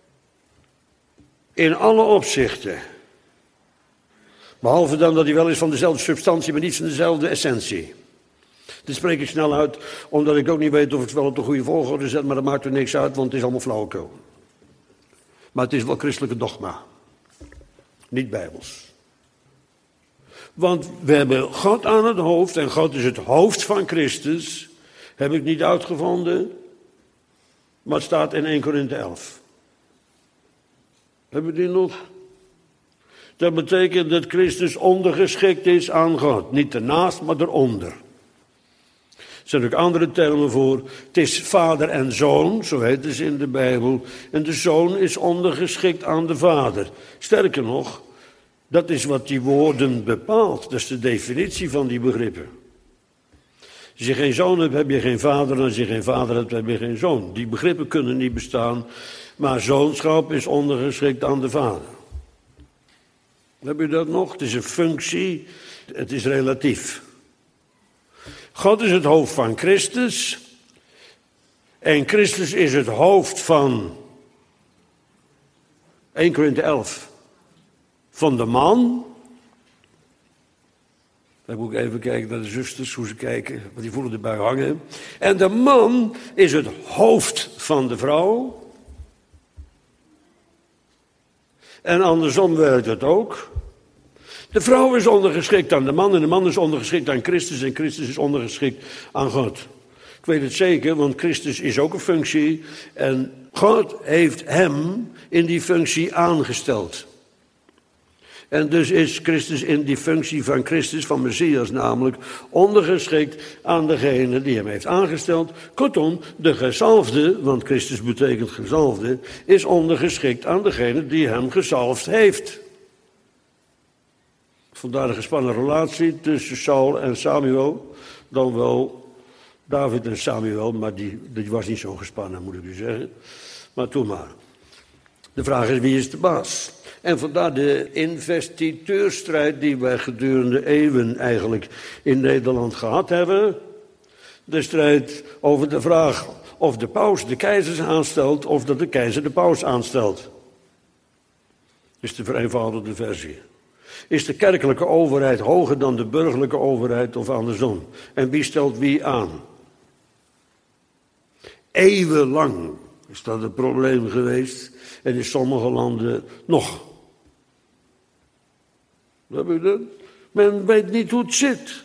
In alle opzichten. Behalve dan dat hij wel is van dezelfde substantie, maar niet van dezelfde essentie. Dit spreek ik snel uit, omdat ik ook niet weet of het wel op de goede volgorde zet, maar dat maakt er niks uit, want het is allemaal flauwekul. Maar het is wel christelijke dogma. Niet bijbels. Want we hebben God aan het hoofd en God is het hoofd van Christus. Heb ik niet uitgevonden, maar het staat in Eerste Korinthe elf. Hebben we die nog? Dat betekent dat Christus ondergeschikt is aan God. Niet ernaast, maar eronder. Er zijn ook andere termen voor. Het is vader en zoon, zo heet het in de Bijbel. En de zoon is ondergeschikt aan de vader. Sterker nog, dat is wat die woorden bepaalt. Dat is de definitie van die begrippen. Als je geen zoon hebt, heb je geen vader. En als je geen vader hebt, heb je geen zoon. Die begrippen kunnen niet bestaan. Maar zoonschap is ondergeschikt aan de vader. Heb je dat nog? Het is een functie. Het is relatief. God is het hoofd van Christus. En Christus is het hoofd van Eerste Korinthe elf. Van de man. Dan moet ik even kijken naar de zusters, hoe ze kijken. Want die voelen erbij hangen. En de man is het hoofd van de vrouw. En andersom werkt het ook. De vrouw is ondergeschikt aan de man en de man is ondergeschikt aan Christus en Christus is ondergeschikt aan God. Ik weet het zeker, want Christus is ook een functie en God heeft hem in die functie aangesteld. En dus is Christus in die functie van Christus, van Messias namelijk, ondergeschikt aan degene die hem heeft aangesteld. Kortom, de gezalfde, want Christus betekent gezalfde, is ondergeschikt aan degene die hem gezalfd heeft. Vandaar de gespannen relatie tussen Saul en Samuel, dan wel David en Samuel, maar die, die was niet zo gespannen, moet ik u zeggen. Maar toen maar. De vraag is, wie is de baas? En vandaar de investiteurstrijd die wij gedurende eeuwen eigenlijk in Nederland gehad hebben. De strijd over de vraag of de paus de keizers aanstelt of dat de keizer de paus aanstelt. Is de vereenvoudigde versie. Is de kerkelijke overheid hoger dan de burgerlijke overheid of andersom? En wie stelt wie aan? Eeuwenlang is dat een probleem geweest en in sommige landen nog. Heb je dat? Men weet niet hoe het zit.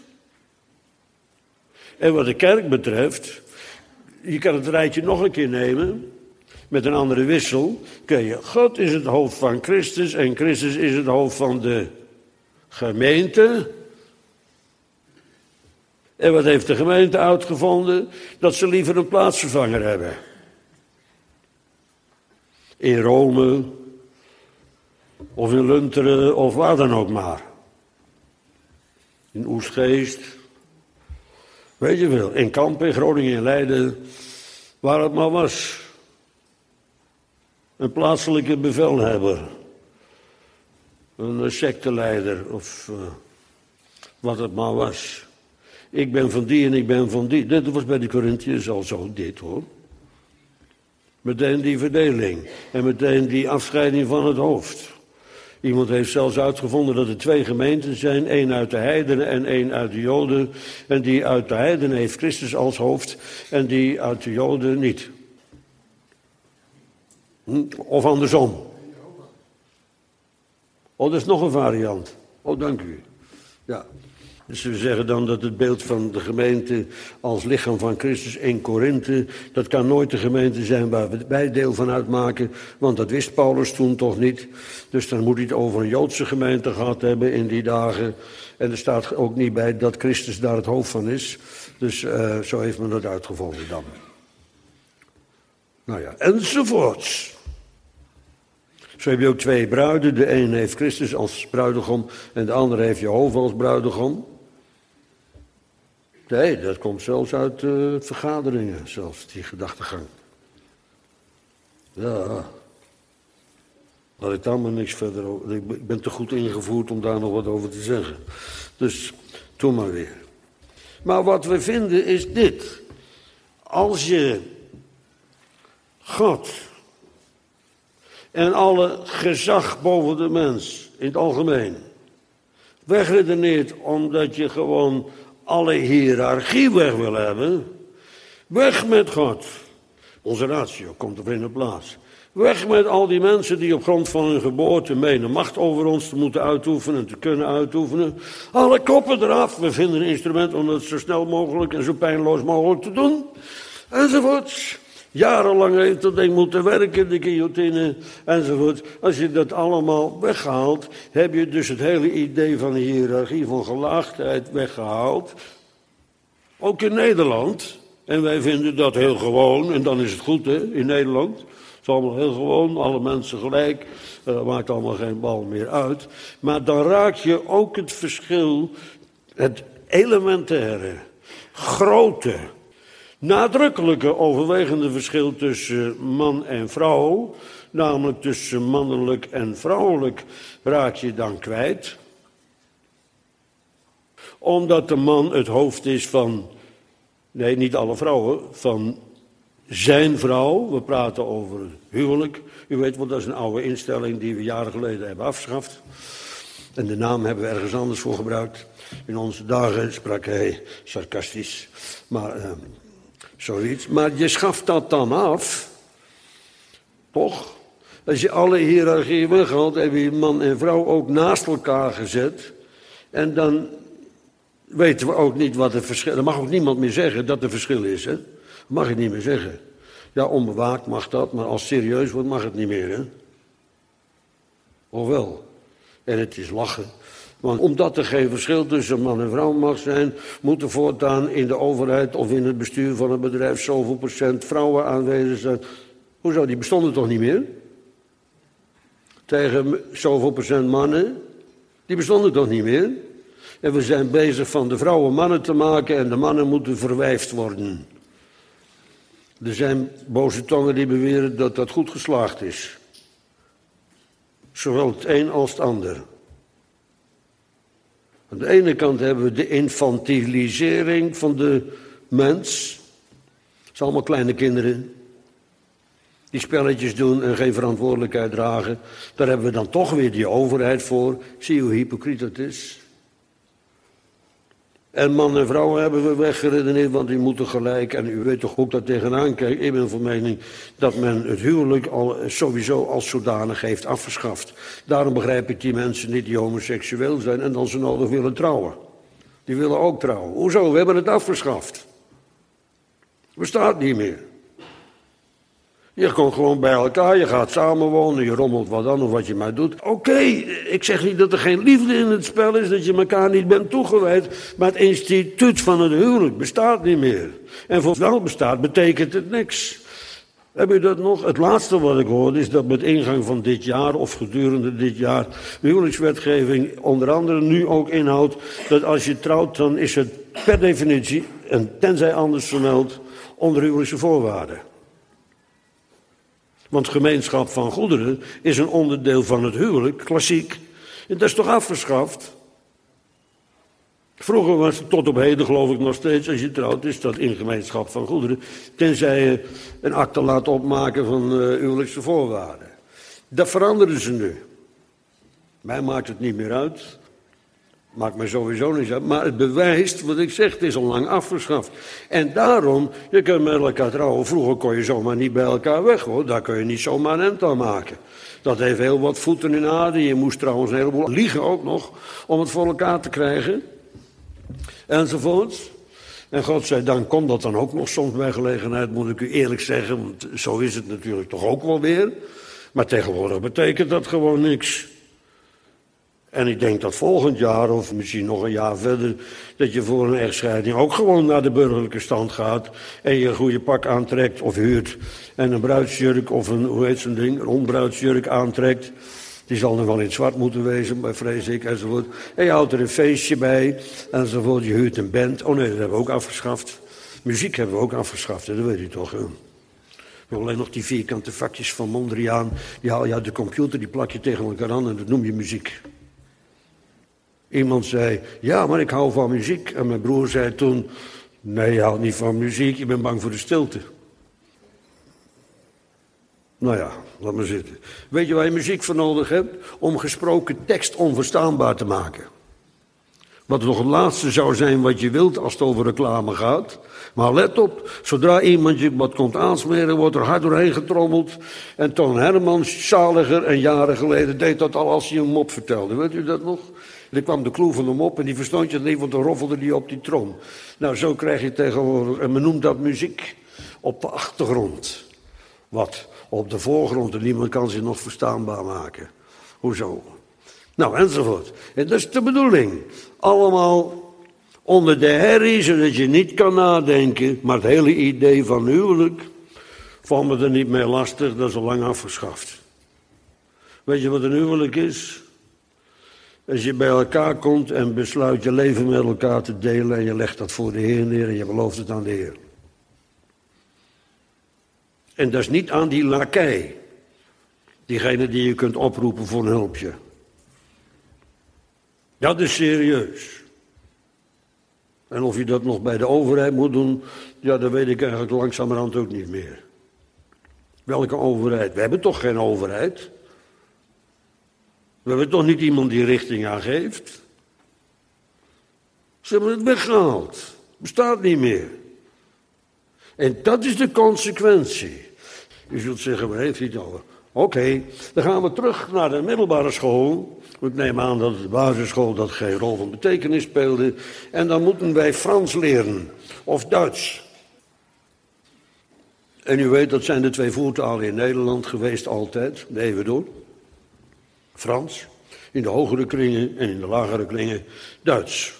En wat de kerk betreft, je kan het rijtje nog een keer nemen, met een andere wissel, kun je, God is het hoofd van Christus en Christus is het hoofd van de gemeente. En wat heeft de gemeente uitgevonden? Dat ze liever een plaatsvervanger hebben. In Rome, of in Lunteren, of waar dan ook maar. In Oegstgeest. Weet je wel, in Kampen, in Groningen, in Leiden, waar het maar was. Een plaatselijke bevelhebber. Een secteleider, of uh, wat het maar was. Ik ben van die en ik ben van die. Dit was bij de Corinthiërs al zo, dit hoor. Meteen die verdeling. En meteen die afscheiding van het hoofd. Iemand heeft zelfs uitgevonden dat er twee gemeenten zijn. één uit de heidenen en één uit de Joden. En die uit de heidenen heeft Christus als hoofd. En die uit de Joden niet. Hm? Of andersom. Oh, dat is nog een variant. Oh, dank u. Ja. Dus we zeggen dan dat het beeld van de gemeente als lichaam van Christus in Korinthe, dat kan nooit de gemeente zijn waar wij deel van uitmaken, want dat wist Paulus toen toch niet. Dus dan moet hij het over een Joodse gemeente gehad hebben in die dagen. En er staat ook niet bij dat Christus daar het hoofd van is. Dus uh, zo heeft men dat uitgevonden dan. Nou ja, enzovoorts. Zo heb je ook twee bruiden. De een heeft Christus als bruidegom en de andere heeft Jehovah als bruidegom. Nee, dat komt zelfs uit uh, vergaderingen, zelfs die gedachtegang. Ja. Laat ik daar maar niks verder over. Ik ben te goed ingevoerd om daar nog wat over te zeggen. Dus, doe maar weer. Maar wat we vinden is dit. Als je God en alle gezag boven de mens in het algemeen wegredeneert omdat je gewoon alle hiërarchie weg wil hebben. Weg met God. Onze ratio komt er in de plaats. Weg met al die mensen die op grond van hun geboorte menen macht over ons te moeten uitoefenen en te kunnen uitoefenen. Alle koppen eraf. We vinden een instrument om dat zo snel mogelijk en zo pijnloos mogelijk te doen. Enzovoort. Jarenlang heeft dat ding moeten werken, de guillotine, enzovoort. Als je dat allemaal weghaalt, heb je dus het hele idee van de hiërarchie, van gelaagdheid weggehaald. Ook in Nederland. En wij vinden dat heel gewoon, en dan is het goed, hè, in Nederland. Het is allemaal heel gewoon, alle mensen gelijk. Dat maakt allemaal geen bal meer uit. Maar dan raak je ook het verschil, het elementaire, grote, nadrukkelijke, overwegende verschil tussen man en vrouw, namelijk tussen mannelijk en vrouwelijk, raak je dan kwijt. Omdat de man het hoofd is van, nee, niet alle vrouwen, van zijn vrouw. We praten over huwelijk. U weet wel, dat is een oude instelling die we jaren geleden hebben afgeschaft. En de naam hebben we ergens anders voor gebruikt. In onze dagen sprak hij sarcastisch, maar eh, zoiets. Maar je schaft dat dan af, toch? Als je alle hiërarchie weghaalt, heb je man en vrouw ook naast elkaar gezet. En dan weten we ook niet wat het verschil is. Er mag ook niemand meer zeggen dat er verschil is, hè? Dat mag je niet meer zeggen. Ja, onbewaakt mag dat, maar als serieus wordt mag het niet meer, hè? Of wel? En het is lachen. Want omdat er geen verschil tussen man en vrouw mag zijn, moeten voortaan in de overheid of in het bestuur van een bedrijf zoveel procent vrouwen aanwezig zijn. Hoezo, die bestonden toch niet meer? Tegen zoveel procent mannen, die bestonden toch niet meer? En we zijn bezig van de vrouwen mannen te maken en de mannen moeten verwijfd worden. Er zijn boze tongen die beweren dat dat goed geslaagd is. Zowel het een als het ander. Aan de ene kant hebben we de infantilisering van de mens. Het zijn allemaal kleine kinderen die spelletjes doen en geen verantwoordelijkheid dragen. Daar hebben we dan toch weer die overheid voor. Zie je hoe hypocriet dat is? En man en vrouw hebben we weggeredeneerd, want die moeten gelijk. En u weet toch hoe ik daar tegenaan kijk. Ik ben van mening dat men het huwelijk al sowieso als zodanig heeft afgeschaft. Daarom begrijp ik die mensen niet die homoseksueel zijn en dan zo nodig willen trouwen. Die willen ook trouwen. Hoezo? We hebben het afgeschaft. Bestaat niet meer. Je komt gewoon bij elkaar, je gaat samenwonen, je rommelt wat dan of wat je maar doet. Oké, okay, ik zeg niet dat er geen liefde in het spel is, dat je elkaar niet bent toegewijd. Maar het instituut van het huwelijk bestaat niet meer. En voor het wel bestaat, betekent het niks. Heb je dat nog? Het laatste wat ik hoorde is dat met ingang van dit jaar of gedurende dit jaar de huwelijkswetgeving onder andere nu ook inhoudt dat als je trouwt dan is het per definitie, en tenzij anders vermeld, onder huwelijkse voorwaarden. Want gemeenschap van goederen is een onderdeel van het huwelijk, klassiek. En dat is toch afgeschaft? Vroeger was het tot op heden, geloof ik nog steeds, als je trouwt, is dat in gemeenschap van goederen. Tenzij je een akte laat opmaken van uh, huwelijkse voorwaarden. Dat veranderen ze nu. Mij maakt het niet meer uit. Maakt mij sowieso niet uit. Maar het bewijst wat ik zeg, het is al lang afgeschaft. En daarom, je kunt met elkaar trouwen. Vroeger kon je zomaar niet bij elkaar weg, hoor. Daar kun je niet zomaar een end aan maken. Dat heeft heel wat voeten in aarde. Je moest trouwens een heleboel liegen ook nog, om het voor elkaar te krijgen. Enzovoorts. En godzijdank kon dat dan ook nog soms bij gelegenheid, moet ik u eerlijk zeggen. Want zo is het natuurlijk toch ook wel weer. Maar tegenwoordig betekent dat gewoon niks. En ik denk dat volgend jaar, of misschien nog een jaar verder, dat je voor een echtscheiding ook gewoon naar de burgerlijke stand gaat. En je een goede pak aantrekt of huurt. En een bruidsjurk of een, hoe heet zo'n ding, een onbruidsjurk aantrekt. Die zal nog wel in het zwart moeten wezen, maar vrees ik, enzovoort. En je houdt er een feestje bij, enzovoort. Je huurt een band. Oh nee, dat hebben we ook afgeschaft. Muziek hebben we ook afgeschaft, dat weet u toch. Hè? Alleen nog die vierkante vakjes van Mondriaan, die haal je uit de computer, die plak je tegen elkaar aan en dat noem je muziek. Iemand zei, ja, maar ik hou van muziek. En mijn broer zei toen, nee, je houdt niet van muziek, je bent bang voor de stilte. Nou ja, laat maar zitten. Weet je waar je muziek voor nodig hebt? Om gesproken tekst onverstaanbaar te maken. Wat nog het laatste zou zijn wat je wilt als het over reclame gaat. Maar let op, zodra iemand je wat komt aansmeren, wordt er hard doorheen getrommeld. En Toon Hermans, zaliger en jaren geleden, deed dat al als hij een mop vertelde. Weet u dat nog? En dan kwam de kloe van de mop en die verstond je niet, want dan roffelde die op die trom. Nou, zo krijg je tegenwoordig, en men noemt dat muziek, op de achtergrond. Wat? Op de voorgrond en niemand kan zich nog verstaanbaar maken. Hoezo? Nou, enzovoort. En dat is de bedoeling. Allemaal onder de herrie, zodat je niet kan nadenken. Maar het hele idee van huwelijk valt me er niet mee lastig, dat is al lang afgeschaft. Weet je wat een huwelijk is? Als je bij elkaar komt en besluit je leven met elkaar te delen en je legt dat voor de Heer neer en je belooft het aan de Heer. En dat is niet aan die lakij. Diegene die je kunt oproepen voor een hulpje. Dat is serieus. En of je dat nog bij de overheid moet doen, ja, dat weet ik eigenlijk langzamerhand ook niet meer. Welke overheid? We hebben toch geen overheid? We hebben toch niet iemand die richting aangeeft? Ze hebben het weggehaald. Bestaat niet meer. En dat is de consequentie. Je zult zeggen, waar heeft hij het over? Oké, okay, dan gaan we terug naar de middelbare school. Ik neem aan dat de basisschool dat geen rol van betekenis speelde. En dan moeten wij Frans leren. Of Duits. En u weet, dat zijn de twee voertalen in Nederland geweest altijd. Even door. Frans. In de hogere kringen en in de lagere kringen Duits.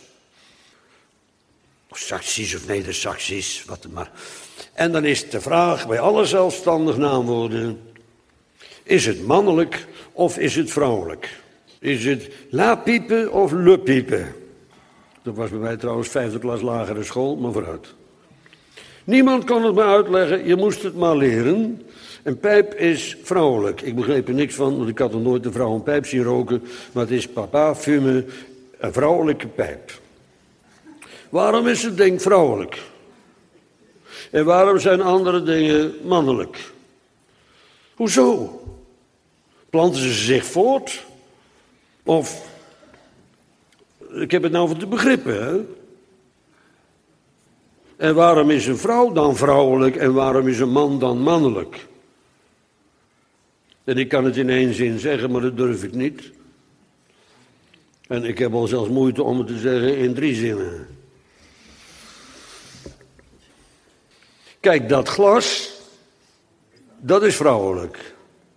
Of Saxisch of Neder-Saxisch, wat dan maar. En dan is de vraag bij alle zelfstandig naamwoorden. Is het mannelijk of is het vrouwelijk? Is het la pipe of le pipe? Dat was bij mij trouwens vijfde klas lagere school, maar vooruit. Niemand kon het me uitleggen, je moest het maar leren. Een pijp is vrouwelijk. Ik begreep er niks van, want ik had nog nooit een vrouw een pijp zien roken. Maar het is papa, fume, een vrouwelijke pijp. Waarom is het ding vrouwelijk? En waarom zijn andere dingen mannelijk? Hoezo? Planten ze zich voort? Of, ik heb het nou voor de begrippen, hè? En waarom is een vrouw dan vrouwelijk en waarom is een man dan mannelijk? En ik kan het in één zin zeggen, maar dat durf ik niet. En ik heb al zelfs moeite om het te zeggen in drie zinnen. Kijk, dat glas, dat is vrouwelijk.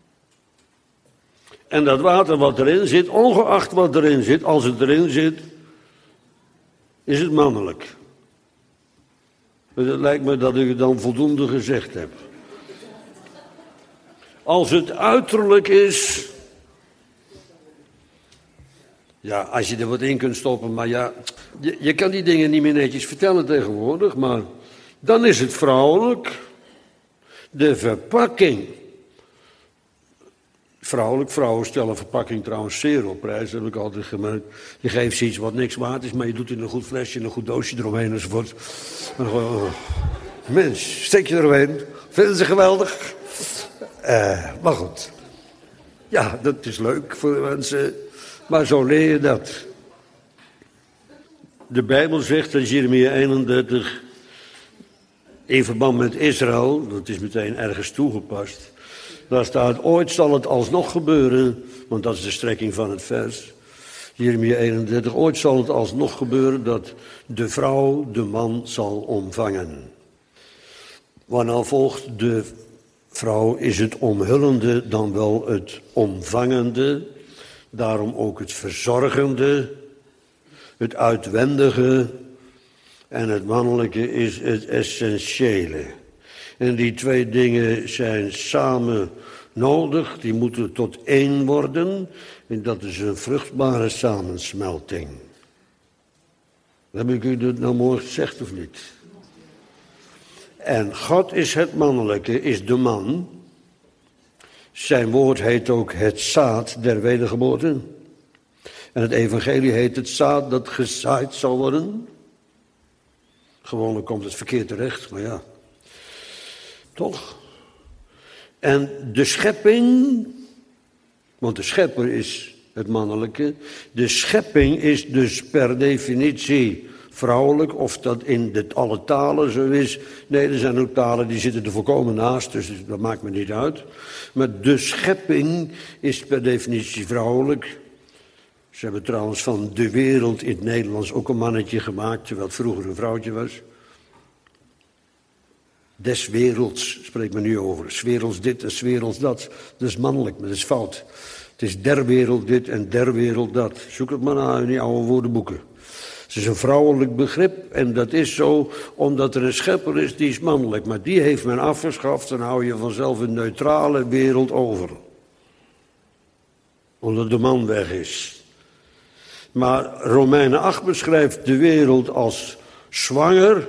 En dat water wat erin zit, ongeacht wat erin zit, als het erin zit, is het mannelijk. Het lijkt me dat ik het dan voldoende gezegd heb. Als het uiterlijk is, ja, als je er wat in kunt stoppen, maar ja, je, je kan die dingen niet meer netjes vertellen tegenwoordig, maar dan is het vrouwelijk. De verpakking. Vrouwelijk, vrouwen stellen verpakking trouwens zeer op prijs, dat heb ik altijd gemerkt. Je geeft ze iets wat niks waard is, maar je doet in een goed flesje, een goed doosje eromheen enzovoort. En gewoon, oh, mens, steek je eromheen. Vinden ze geweldig? Uh, maar goed. Ja, dat is leuk voor de mensen, maar zo leer je dat. De Bijbel zegt in Jeremia eenendertig, in verband met Israël, dat is meteen ergens toegepast. Daar staat, ooit zal het alsnog gebeuren, want dat is de strekking van het vers. Jeremia eenendertig, ooit zal het alsnog gebeuren dat de vrouw de man zal omvangen. Waarna volgt de vrouw is het omhullende dan wel het omvangende, daarom ook het verzorgende, het uitwendige en het mannelijke is het essentiële. En die twee dingen zijn samen nodig, die moeten tot één worden. En dat is een vruchtbare samensmelting. Heb ik u dat nou mooi gezegd of niet? En God is het mannelijke, is de man. Zijn woord heet ook het zaad der wedergeboorte. En het evangelie heet het zaad dat gezaaid zal worden. Gewoonlijk komt het verkeerd terecht, maar ja. Toch? En de schepping, want de schepper is het mannelijke. De schepping is dus per definitie vrouwelijk, of dat in de, alle talen zo is. Nee, er zijn ook talen die zitten er volkomen naast, dus dat maakt me niet uit. Maar de schepping is per definitie vrouwelijk. Ze hebben trouwens van de wereld in het Nederlands ook een mannetje gemaakt, terwijl het vroeger een vrouwtje was. Des werelds spreekt men nu over. 's werelds dit en 's werelds dat. Dat is mannelijk, maar dat is fout. Het is der wereld dit en der wereld dat. Zoek het maar naar in die oude woordenboeken. Het is een vrouwelijk begrip en dat is zo omdat er een schepper is die is mannelijk. Maar die heeft men afgeschaft, dan hou je vanzelf een neutrale wereld over. Omdat de man weg is. Maar Romeinen acht beschrijft de wereld als zwanger,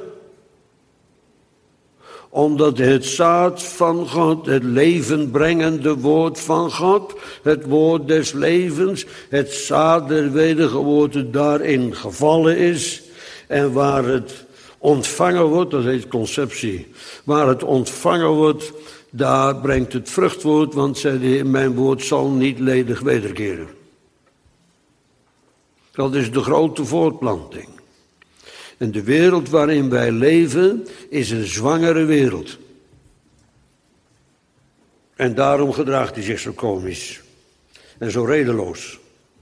omdat het zaad van God, het levenbrengende woord van God, het woord des levens, het zaad der wedergeboorte daarin gevallen is. En waar het ontvangen wordt, dat heet conceptie, waar het ontvangen wordt, daar brengt het vruchtwoord, want zei de Heer, mijn woord zal niet ledig wederkeren. Dat is de grote voortplanting. En de wereld waarin wij leven is een zwangere wereld. En daarom gedraagt hij zich zo komisch. En zo redeloos.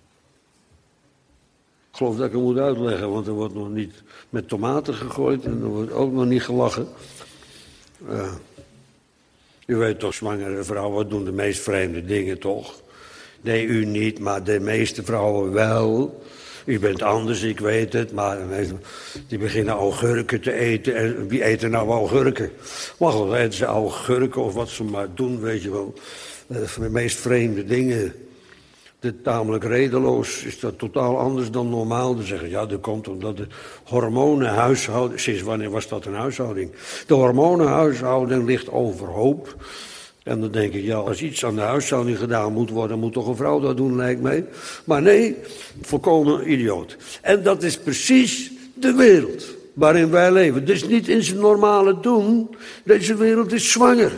Ik geloof dat ik hem moet uitleggen, want er wordt nog niet met tomaten gegooid en er wordt ook nog niet gelachen. Uh, u weet toch, zwangere vrouwen doen de meest vreemde dingen toch? Nee, u niet, maar de meeste vrouwen wel. U bent anders, ik weet het, maar die beginnen augurken te eten. En wie eet er nou augurken? Maar goed, eten ze augurken of wat ze maar doen, weet je wel. De meest vreemde dingen. Dit tamelijk redeloos is dat totaal anders dan normaal. Te zeggen, ja, dat komt omdat de hormonenhuishouding... Sinds wanneer was dat een huishouding? De hormonenhuishouding ligt overhoop. En dan denk ik, ja, als iets aan de huishouding gedaan moet worden, moet toch een vrouw dat doen, lijkt mij. Maar nee, volkomen idioot. En dat is precies de wereld waarin wij leven. Dus niet in zijn normale doen. Deze wereld is zwanger.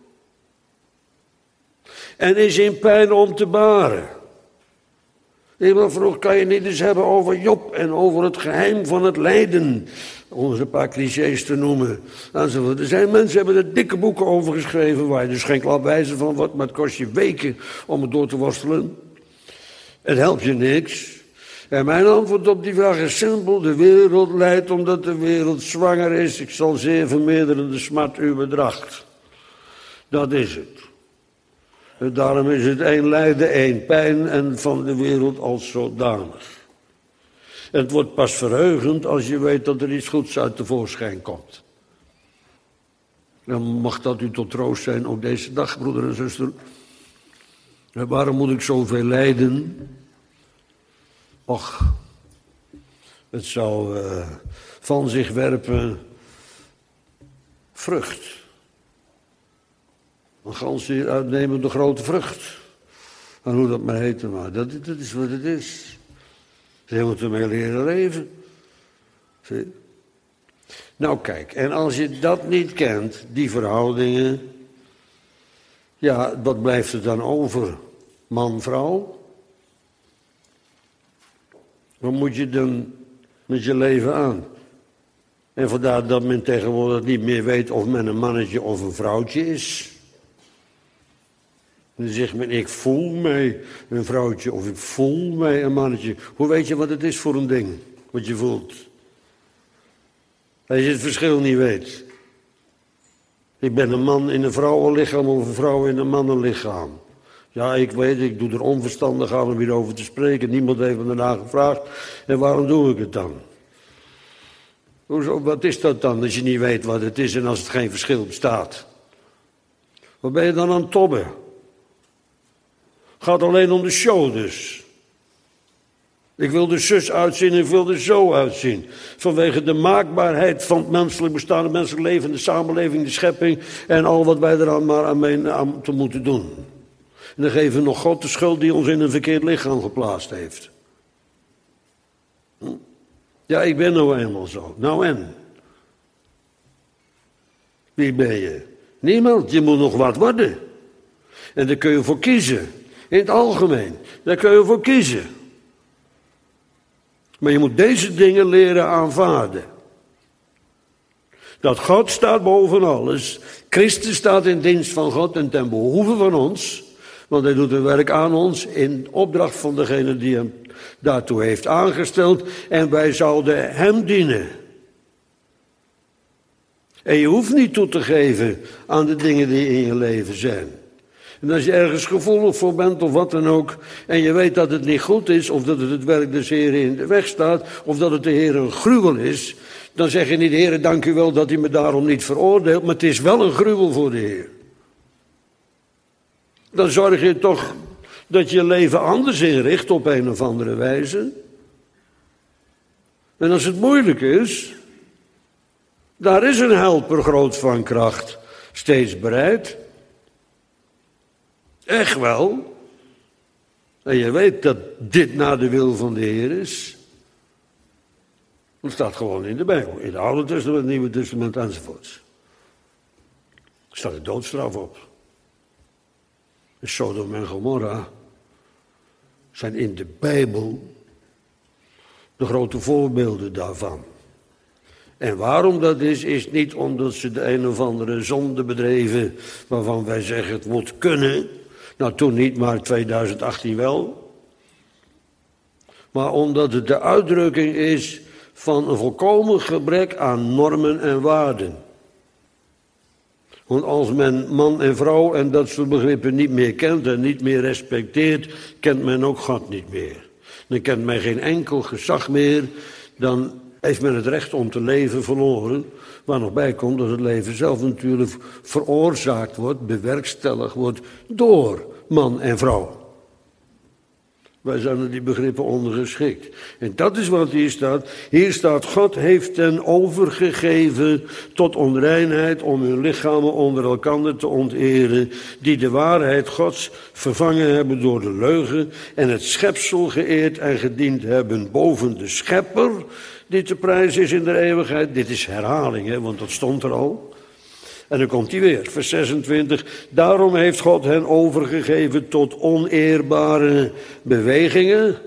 En is in pijn om te baren. Iemand vroeg, kan je niet eens hebben over Job en over het geheim van het lijden? Om eens een paar clichés te noemen. Er zijn mensen die hebben er dikke boeken over geschreven, waar je dus geen klap wijzer van wordt, maar het kost je weken om het door te worstelen. Het helpt je niks. En mijn antwoord op die vraag is simpel. De wereld lijdt omdat de wereld zwanger is. Ik zal zeer vermeerderen de smart uw bedracht. Dat is het. En daarom is het één lijden, één pijn en van de wereld als zodanig. Het wordt pas verheugend als je weet dat er iets goeds uit tevoorschijn komt. Dan mag dat u tot troost zijn, ook deze dag, broeder en zuster. En waarom moet ik zoveel lijden? Och, het zou uh, van zich werpen vrucht. Een gans hier uitnemende grote vrucht. En hoe dat maar heet, maar dat, dat is wat het is. Ze moeten mee leren leven. Zie? Nou kijk, en als je dat niet kent, die verhoudingen, ja, wat blijft er dan over? Man, vrouw? Wat moet je dan met je leven aan? En vandaar dat men tegenwoordig niet meer weet of men een mannetje of een vrouwtje is. Dan zegt men, ik voel mij een vrouwtje of ik voel mij een mannetje. Hoe weet je wat het is voor een ding, wat je voelt? Als je het verschil niet weet. Ik ben een man in een vrouwenlichaam of een vrouw in een mannenlichaam. Ja, ik weet, ik doe er onverstandig aan om hierover te spreken. Niemand heeft me daarna gevraagd. En waarom doe ik het dan? Hoezo, wat is dat dan, als je niet weet wat het is en als het geen verschil bestaat? Wat ben je dan aan het tobben? Gaat alleen om de show dus. Ik wil er zus uitzien, ik wil er zo uitzien. Vanwege de maakbaarheid van het menselijk bestaan, het menselijk leven, de samenleving, de schepping en al wat wij er aan maar aan, mee, aan te moeten doen. En dan geven we nog God de schuld die ons in een verkeerd lichaam geplaatst heeft. Ja, ik ben nou eenmaal zo. Nou en? Wie ben je? Niemand, je moet nog wat worden. En daar kun je voor kiezen. In het algemeen, daar kun je voor kiezen. Maar je moet deze dingen leren aanvaarden. Dat God staat boven alles. Christus staat in dienst van God en ten behoeve van ons. Want hij doet een werk aan ons in opdracht van degene die hem daartoe heeft aangesteld. En wij zouden hem dienen. En je hoeft niet toe te geven aan de dingen die in je leven zijn. En als je ergens gevoelig voor bent of wat dan ook, en je weet dat het niet goed is, of dat het het werk des Heren in de weg staat, of dat het de Heer een gruwel is, dan zeg je niet, Heer, dank u wel dat u me daarom niet veroordeelt, maar het is wel een gruwel voor de Heer. Dan zorg je toch dat je je leven anders inricht op een of andere wijze. En als het moeilijk is, daar is een helper groot van kracht steeds bereid. Echt wel. En je weet dat dit naar de wil van de Heer is. Het staat gewoon in de Bijbel. In het Oude Testament, het Nieuwe Testament enzovoorts. Er staat de doodstraf op. En Sodom en Gomorra zijn in de Bijbel de grote voorbeelden daarvan. En waarom dat is, is niet omdat ze de een of andere zonde bedreven waarvan wij zeggen het moet kunnen. Nou, toen niet, maar twintig achttien wel. Maar omdat het de uitdrukking is van een volkomen gebrek aan normen en waarden. Want als men man en vrouw en dat soort begrippen niet meer kent en niet meer respecteert, kent men ook God niet meer. Dan kent men geen enkel gezag meer, dan heeft men het recht om te leven verloren. Waar nog bij komt dat het leven zelf natuurlijk veroorzaakt wordt, bewerkstelligd wordt door man en vrouw. Wij zijn er die begrippen ondergeschikt. En dat is wat hier staat. Hier staat, God heeft hen overgegeven tot onreinheid om hun lichamen onder elkander te onteren, die de waarheid Gods vervangen hebben door de leugen en het schepsel geëerd en gediend hebben boven de schepper, die te prijs is in de eeuwigheid. Dit is herhaling, hè, want dat stond er al. En dan komt hij weer, vers zesentwintig. Daarom heeft God hen overgegeven tot oneerbare bewegingen,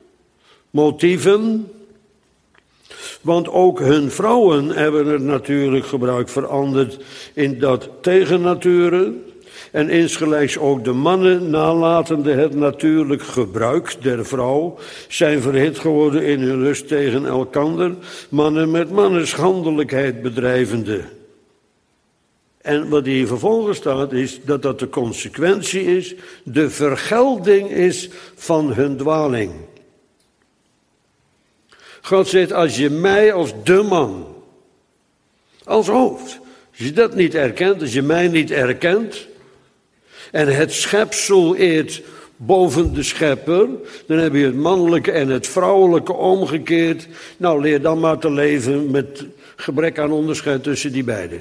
motieven. Want ook hun vrouwen hebben het natuurlijk gebruik veranderd in dat tegennature. En insgelijks ook de mannen, nalatende het natuurlijk gebruik der vrouw, zijn verhit geworden in hun lust tegen elkander, mannen met mannen schandelijkheid bedrijvende. En wat hier vervolgens staat is dat dat de consequentie is, de vergelding is van hun dwaling. God zegt, als je mij als de man, als hoofd, als je dat niet erkent, als je mij niet erkent en het schepsel eert boven de schepper, dan heb je het mannelijke en het vrouwelijke omgekeerd. Nou, leer dan maar te leven met gebrek aan onderscheid tussen die beiden.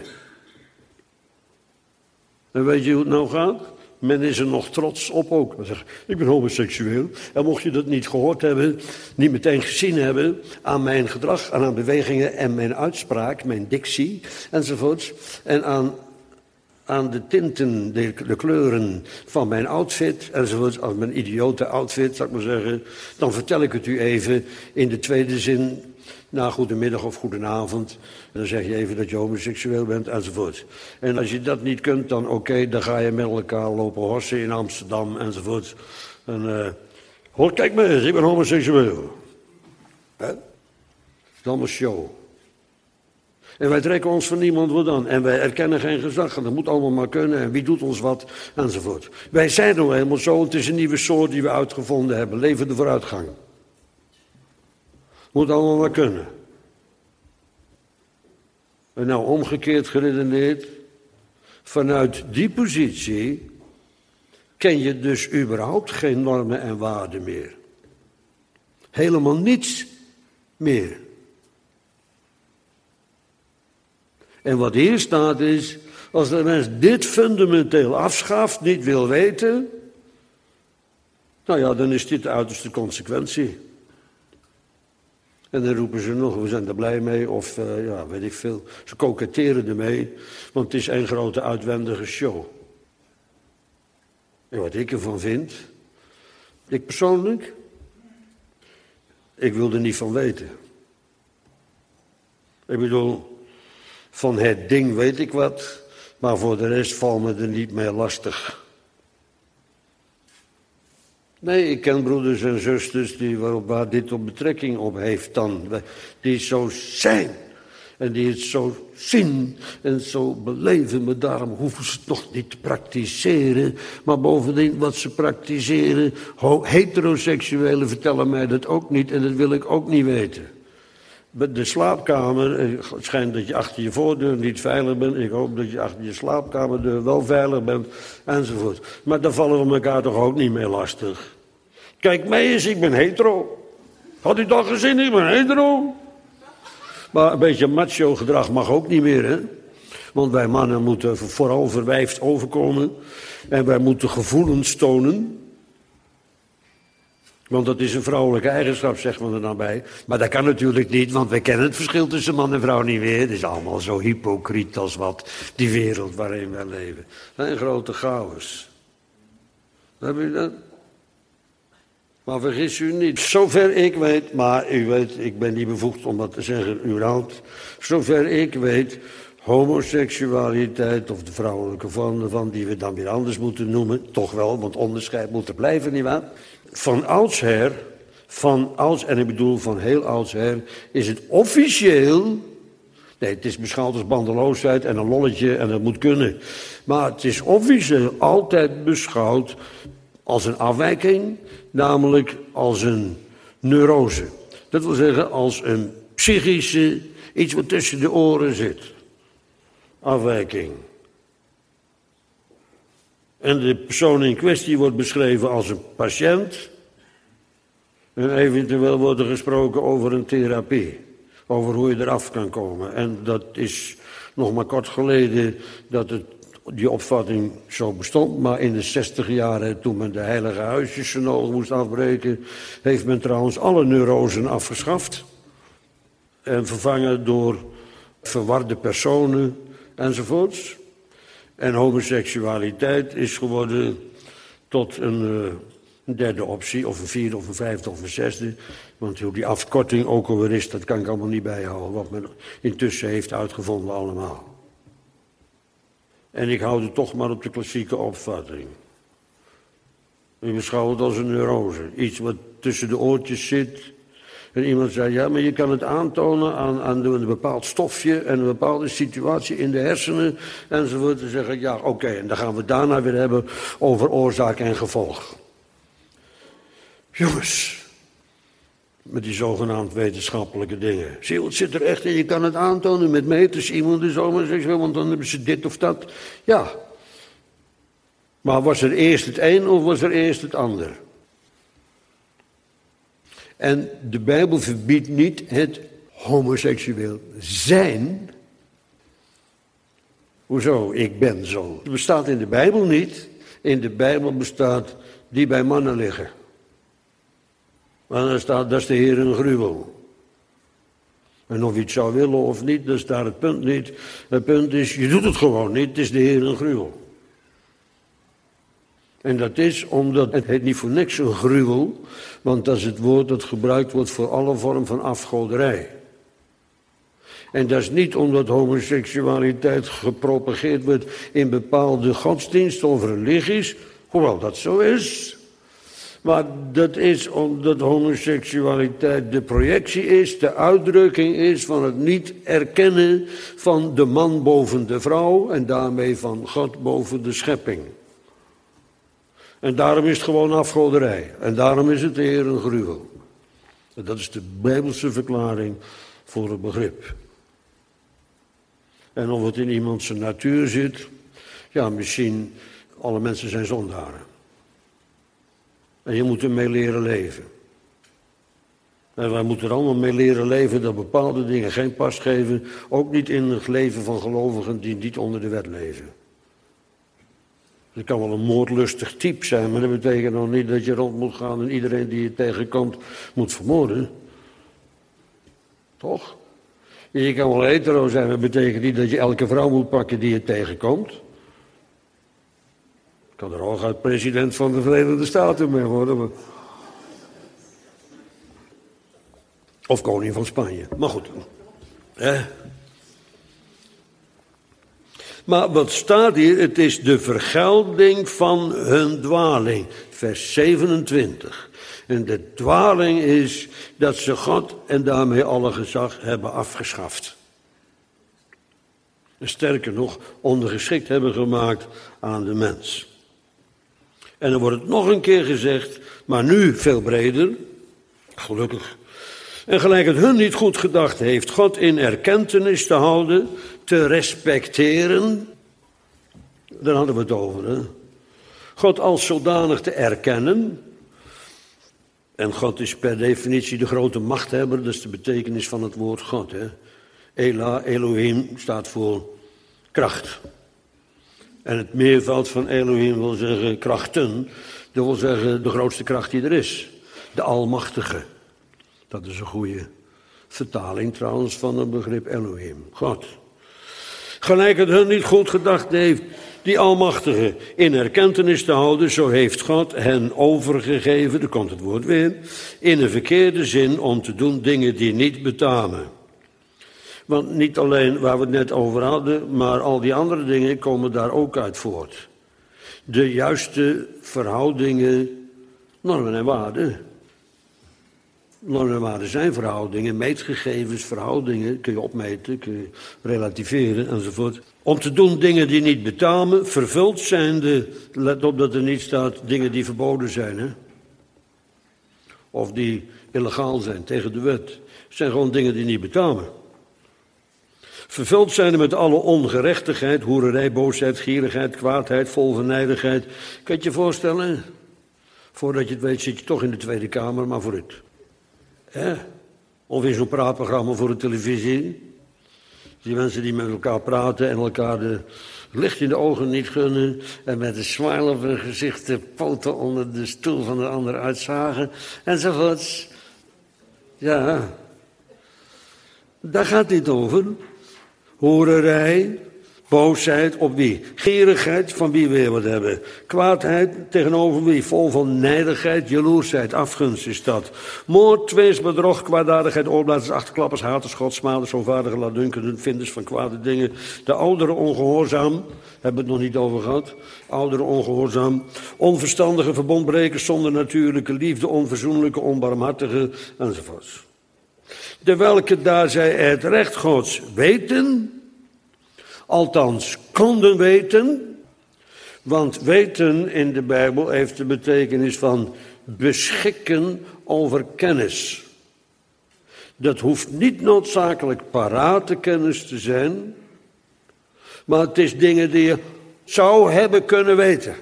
En weet je hoe het nou gaat? Men is er nog trots op ook. Dan zegt, ik ben homoseksueel. En mocht je dat niet gehoord hebben, niet meteen gezien hebben aan mijn gedrag, aan mijn bewegingen en mijn uitspraak, mijn dictie enzovoorts. En aan, aan de tinten, de, de kleuren van mijn outfit enzovoorts, aan mijn idiote outfit, zou ik maar zeggen. Dan vertel ik het u even in de tweede zin. Nou, goedemiddag of goedenavond. En dan zeg je even dat je homoseksueel bent, enzovoort. En als je dat niet kunt, dan oké, okay, dan ga je met elkaar lopen horsen in Amsterdam, enzovoort. En, uh, hoor, kijk maar eens, ik ben homoseksueel. Hè? Het is allemaal show. En wij trekken ons van niemand wat aan. En wij erkennen geen gezag. En dat moet allemaal maar kunnen. En wie doet ons wat, enzovoort. Wij zijn nou helemaal zo. Het is een nieuwe soort die we uitgevonden hebben. Leven de vooruitgang. Moet allemaal maar kunnen. En nou omgekeerd geredeneerd, vanuit die positie ken je dus überhaupt geen normen en waarden meer. Helemaal niets meer. En wat hier staat is, als de mens dit fundamenteel afschaft, niet wil weten, nou ja, dan is dit de uiterste consequentie. En dan roepen ze nog, we zijn er blij mee, of uh, ja, weet ik veel. Ze koketteren ermee, want het is een grote uitwendige show. En wat ik ervan vind, ik persoonlijk, ik wil er niet van weten. Ik bedoel, van het ding weet ik wat, maar voor de rest valt me er niet meer lastig. Nee, ik ken broeders en zusters die, waar dit op betrekking op heeft dan. Die zo zijn. En die het zo zien en zo beleven. Maar daarom hoeven ze het nog niet te praktiseren. Maar bovendien wat ze praktiseren. Heteroseksuelen vertellen mij dat ook niet. En dat wil ik ook niet weten. De slaapkamer, het schijnt dat je achter je voordeur niet veilig bent. Ik hoop dat je achter je slaapkamerdeur wel veilig bent, enzovoort. Maar daar vallen we elkaar toch ook niet meer lastig. Kijk mij eens, ik ben hetero. Had u dat gezien, ik ben hetero. Maar een beetje macho gedrag mag ook niet meer, hè. Want wij mannen moeten vooral verwijfd overkomen. En wij moeten gevoelens tonen. Want dat is een vrouwelijke eigenschap, zegt men er dan bij. Maar dat kan natuurlijk niet, want wij kennen het verschil tussen man en vrouw niet meer. Het is allemaal zo hypocriet als wat, die wereld waarin wij leven. Een grote chaos. Heb je dat? Maar vergis u niet, zover ik weet, maar u weet, ik ben niet bevoegd om dat te zeggen, überhaupt. Zover ik weet, homoseksualiteit of de vrouwelijke vorm ervan, die we dan weer anders moeten noemen, toch wel, want onderscheid moet er blijven, nietwaar? Van oudsher, van ouds, en ik bedoel van heel oudsher, is het officieel, nee, het is beschouwd als bandeloosheid en een lolletje en dat moet kunnen. Maar het is officieel altijd beschouwd als een afwijking, namelijk als een neurose. Dat wil zeggen als een psychische, iets wat tussen de oren zit. Afwijking. En de persoon in kwestie wordt beschreven als een patiënt. En eventueel wordt er gesproken over een therapie. Over hoe je eraf kan komen. En dat is nog maar kort geleden dat het, die opvatting zo bestond. Maar in de zestig jaren, toen men de heilige huisjes zo nodig moest afbreken, heeft men trouwens alle neurosen afgeschaft. En vervangen door verwarde personen enzovoorts. En homoseksualiteit is geworden tot een, uh, een derde optie, of een vierde, of een vijfde, of een zesde. Want hoe die afkorting ook alweer is, dat kan ik allemaal niet bijhouden. Wat men intussen heeft uitgevonden allemaal. En ik hou het toch maar op de klassieke opvatting. Ik beschouw het als een neurose. Iets wat tussen de oortjes zit. En iemand zei, ja, maar je kan het aantonen aan, aan een bepaald stofje en een bepaalde situatie in de hersenen enzovoort. En zeggen, ja, oké, okay, en dan gaan we het daarna weer hebben over oorzaak en gevolg. Jongens, met die zogenaamd wetenschappelijke dingen. Zie je, het zit er echt in, je kan het aantonen met meters, iemand is homoseksueel, want dan hebben ze dit of dat. Ja, maar was er eerst het een of was er eerst het ander? En de Bijbel verbiedt niet het homoseksueel zijn. Hoezo? Ik ben zo. Het bestaat in de Bijbel niet. In de Bijbel bestaat die bij mannen liggen. Maar dan staat, dat is de Heer een gruwel. En of je het zou willen of niet, dat is daar het punt niet. Het punt is, je doet het gewoon niet, het is de Heer een gruwel. En dat is omdat, het heet niet voor niks een gruwel, want dat is het woord dat gebruikt wordt voor alle vorm van afgoderij. En dat is niet omdat homoseksualiteit gepropageerd wordt in bepaalde godsdiensten of religies, hoewel dat zo is. Maar dat is omdat homoseksualiteit de projectie is, de uitdrukking is van het niet erkennen van de man boven de vrouw en daarmee van God boven de schepping. En daarom is het gewoon afgoderij. En daarom is het de Heer een gruwel. En dat is de Bijbelse verklaring voor het begrip. En of het in iemand zijn natuur zit, ja, misschien, alle mensen zijn zondaren. En je moet ermee leren leven. En wij moeten er allemaal mee leren leven dat bepaalde dingen geen pas geven. Ook niet in het leven van gelovigen die niet onder de wet leven. Je kan wel een moordlustig type zijn, maar dat betekent nog niet dat je rond moet gaan en iedereen die je tegenkomt moet vermoorden. Toch? Je kan wel hetero zijn, maar dat betekent niet dat je elke vrouw moet pakken die je tegenkomt. Ik kan er hooguit president van de Verenigde Staten mee worden. Maar... Of koning van Spanje. Maar goed. Eh. Maar wat staat hier? Het is de vergelding van hun dwaling. Vers zevenentwintig. En de dwaling is dat ze God en daarmee alle gezag hebben afgeschaft. En sterker nog, ondergeschikt hebben gemaakt aan de mens. En dan wordt het nog een keer gezegd, maar nu veel breder. Gelukkig. En gelijk het hun niet goed gedacht heeft, God in erkentenis te houden, te respecteren. Daar hadden we het over, hè. God als zodanig te erkennen. En God is per definitie de grote machthebber, dat is de betekenis van het woord God, hè. Ela, Elohim staat voor kracht. En het meervoud van Elohim wil zeggen krachten. Dat wil zeggen de grootste kracht die er is. De Almachtige. Dat is een goede vertaling trouwens van het begrip Elohim. God. Gelijk het hun niet goed gedacht heeft, die Almachtige in erkentenis te houden, zo heeft God hen overgegeven, daar komt het woord weer, in een verkeerde zin om te doen dingen die niet betamen. Want niet alleen waar we het net over hadden, maar al die andere dingen komen daar ook uit voort. De juiste verhoudingen, normen en waarden. Normen en waarden zijn verhoudingen, meetgegevens, verhoudingen, kun je opmeten, kun je relativeren enzovoort. Om te doen dingen die niet betamen, vervuld zijnde, let op dat er niet staat dingen die verboden zijn, hè. Of die illegaal zijn, tegen de wet. Het zijn gewoon dingen die niet betamen. Vervuld zijnde met alle ongerechtigheid, hoererij, boosheid, gierigheid, kwaadheid, vol vernijdigheid. Kan je je voorstellen? Voordat je het weet zit je toch in de Tweede Kamer, maar vooruit. Hè? Of in zo'n praatprogramma voor de televisie. Die mensen die met elkaar praten en elkaar de licht in de ogen niet gunnen. En met een smile op hun gezicht de poten onder de stoel van de ander uitzagen. Enzovoorts. Ja, daar gaat dit over. Hoererij, boosheid op wie? Gierigheid, van wie weer wat hebben. Kwaadheid, tegenover wie? Vol van nijdigheid, jaloersheid, afgunst is dat. Moord, twees, bedrog, kwaadaardigheid, oorblazers, achterklappers, haters, godsmaders, onvaardige, laatdunkenden, vinders van kwade dingen. De ouderen ongehoorzaam, hebben we het nog niet over gehad. Ouderen ongehoorzaam, onverstandige, verbondbrekers, zonder natuurlijke liefde, onverzoenlijke, onbarmhartige, enzovoorts. De welke daar zij het recht Gods weten, althans konden weten, want weten in de Bijbel heeft de betekenis van beschikken over kennis. Dat hoeft niet noodzakelijk parate kennis te zijn, maar het is dingen die je zou hebben kunnen weten.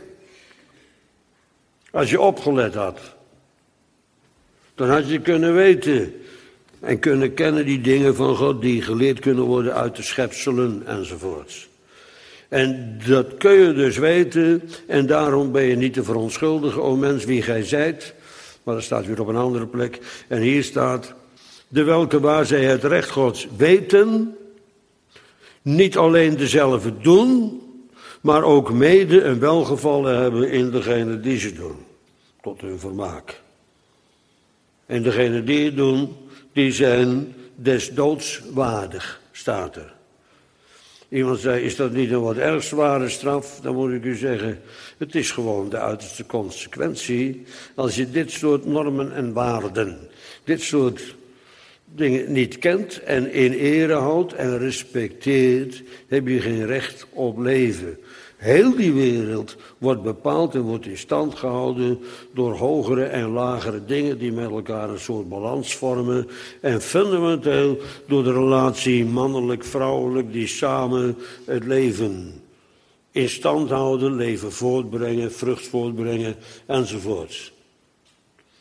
Als je opgelet had, dan had je kunnen weten en kunnen kennen die dingen van God die geleerd kunnen worden uit de schepselen enzovoorts. En dat kun je dus weten en daarom ben je niet te verontschuldigen, o mens, wie gij zijt. Maar dat staat weer op een andere plek. En hier staat, de welke waar zij het recht Gods weten, niet alleen dezelfde doen, maar ook mede een welgevallen hebben in degene die ze doen. Tot hun vermaak. En degene die het doen, die zijn des doods waardig, staat er. Iemand zei, is dat niet een wat erg zware straf? Dan moet ik u zeggen, het is gewoon de uiterste consequentie. Als je dit soort normen en waarden, dit soort dingen niet kent en in ere houdt en respecteert, heb je geen recht op leven. Heel die wereld wordt bepaald en wordt in stand gehouden door hogere en lagere dingen die met elkaar een soort balans vormen. En fundamenteel door de relatie mannelijk-vrouwelijk die samen het leven in stand houden, leven voortbrengen, vrucht voortbrengen enzovoorts.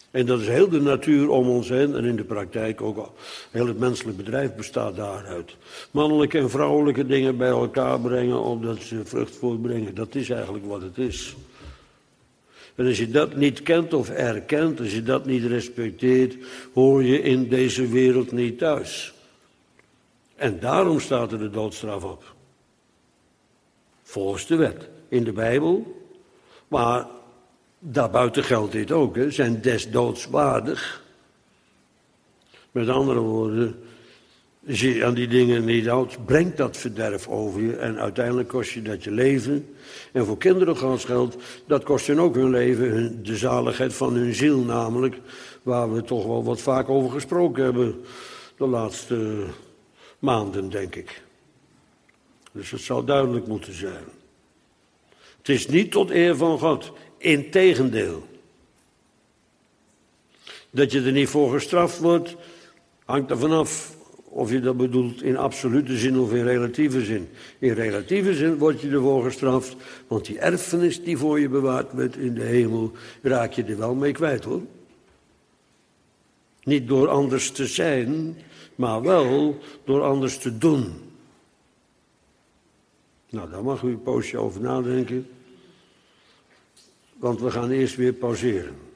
En dat is heel de natuur om ons heen en in de praktijk ook al. Heel het menselijk bedrijf bestaat daaruit. Mannelijke en vrouwelijke dingen bij elkaar brengen opdat ze vrucht voortbrengen. Dat is eigenlijk wat het is. En als je dat niet kent of erkent, als je dat niet respecteert, hoor je in deze wereld niet thuis. En daarom staat er de doodstraf op. Volgens de wet. In de Bijbel. Maar daarbuiten geldt dit ook. Hè. Zijn des doods waardig. Met andere woorden, als je aan die dingen niet houdt, brengt dat verderf over je. En uiteindelijk kost je dat je leven. En voor kinderen geldt, dat kost hen ook hun leven, hun, de zaligheid van hun ziel namelijk. Waar we toch wel wat vaak over gesproken hebben de laatste maanden, denk ik. Dus het zou duidelijk moeten zijn. Het is niet tot eer van God. Integendeel. Dat je er niet voor gestraft wordt, hangt er vanaf of je dat bedoelt in absolute zin of in relatieve zin. In relatieve zin word je ervoor gestraft, want die erfenis die voor je bewaard werd in de hemel, raak je er wel mee kwijt, hoor. Niet door anders te zijn, maar wel door anders te doen. Nou, daar mag u een poosje over nadenken. Want we gaan eerst weer pauzeren.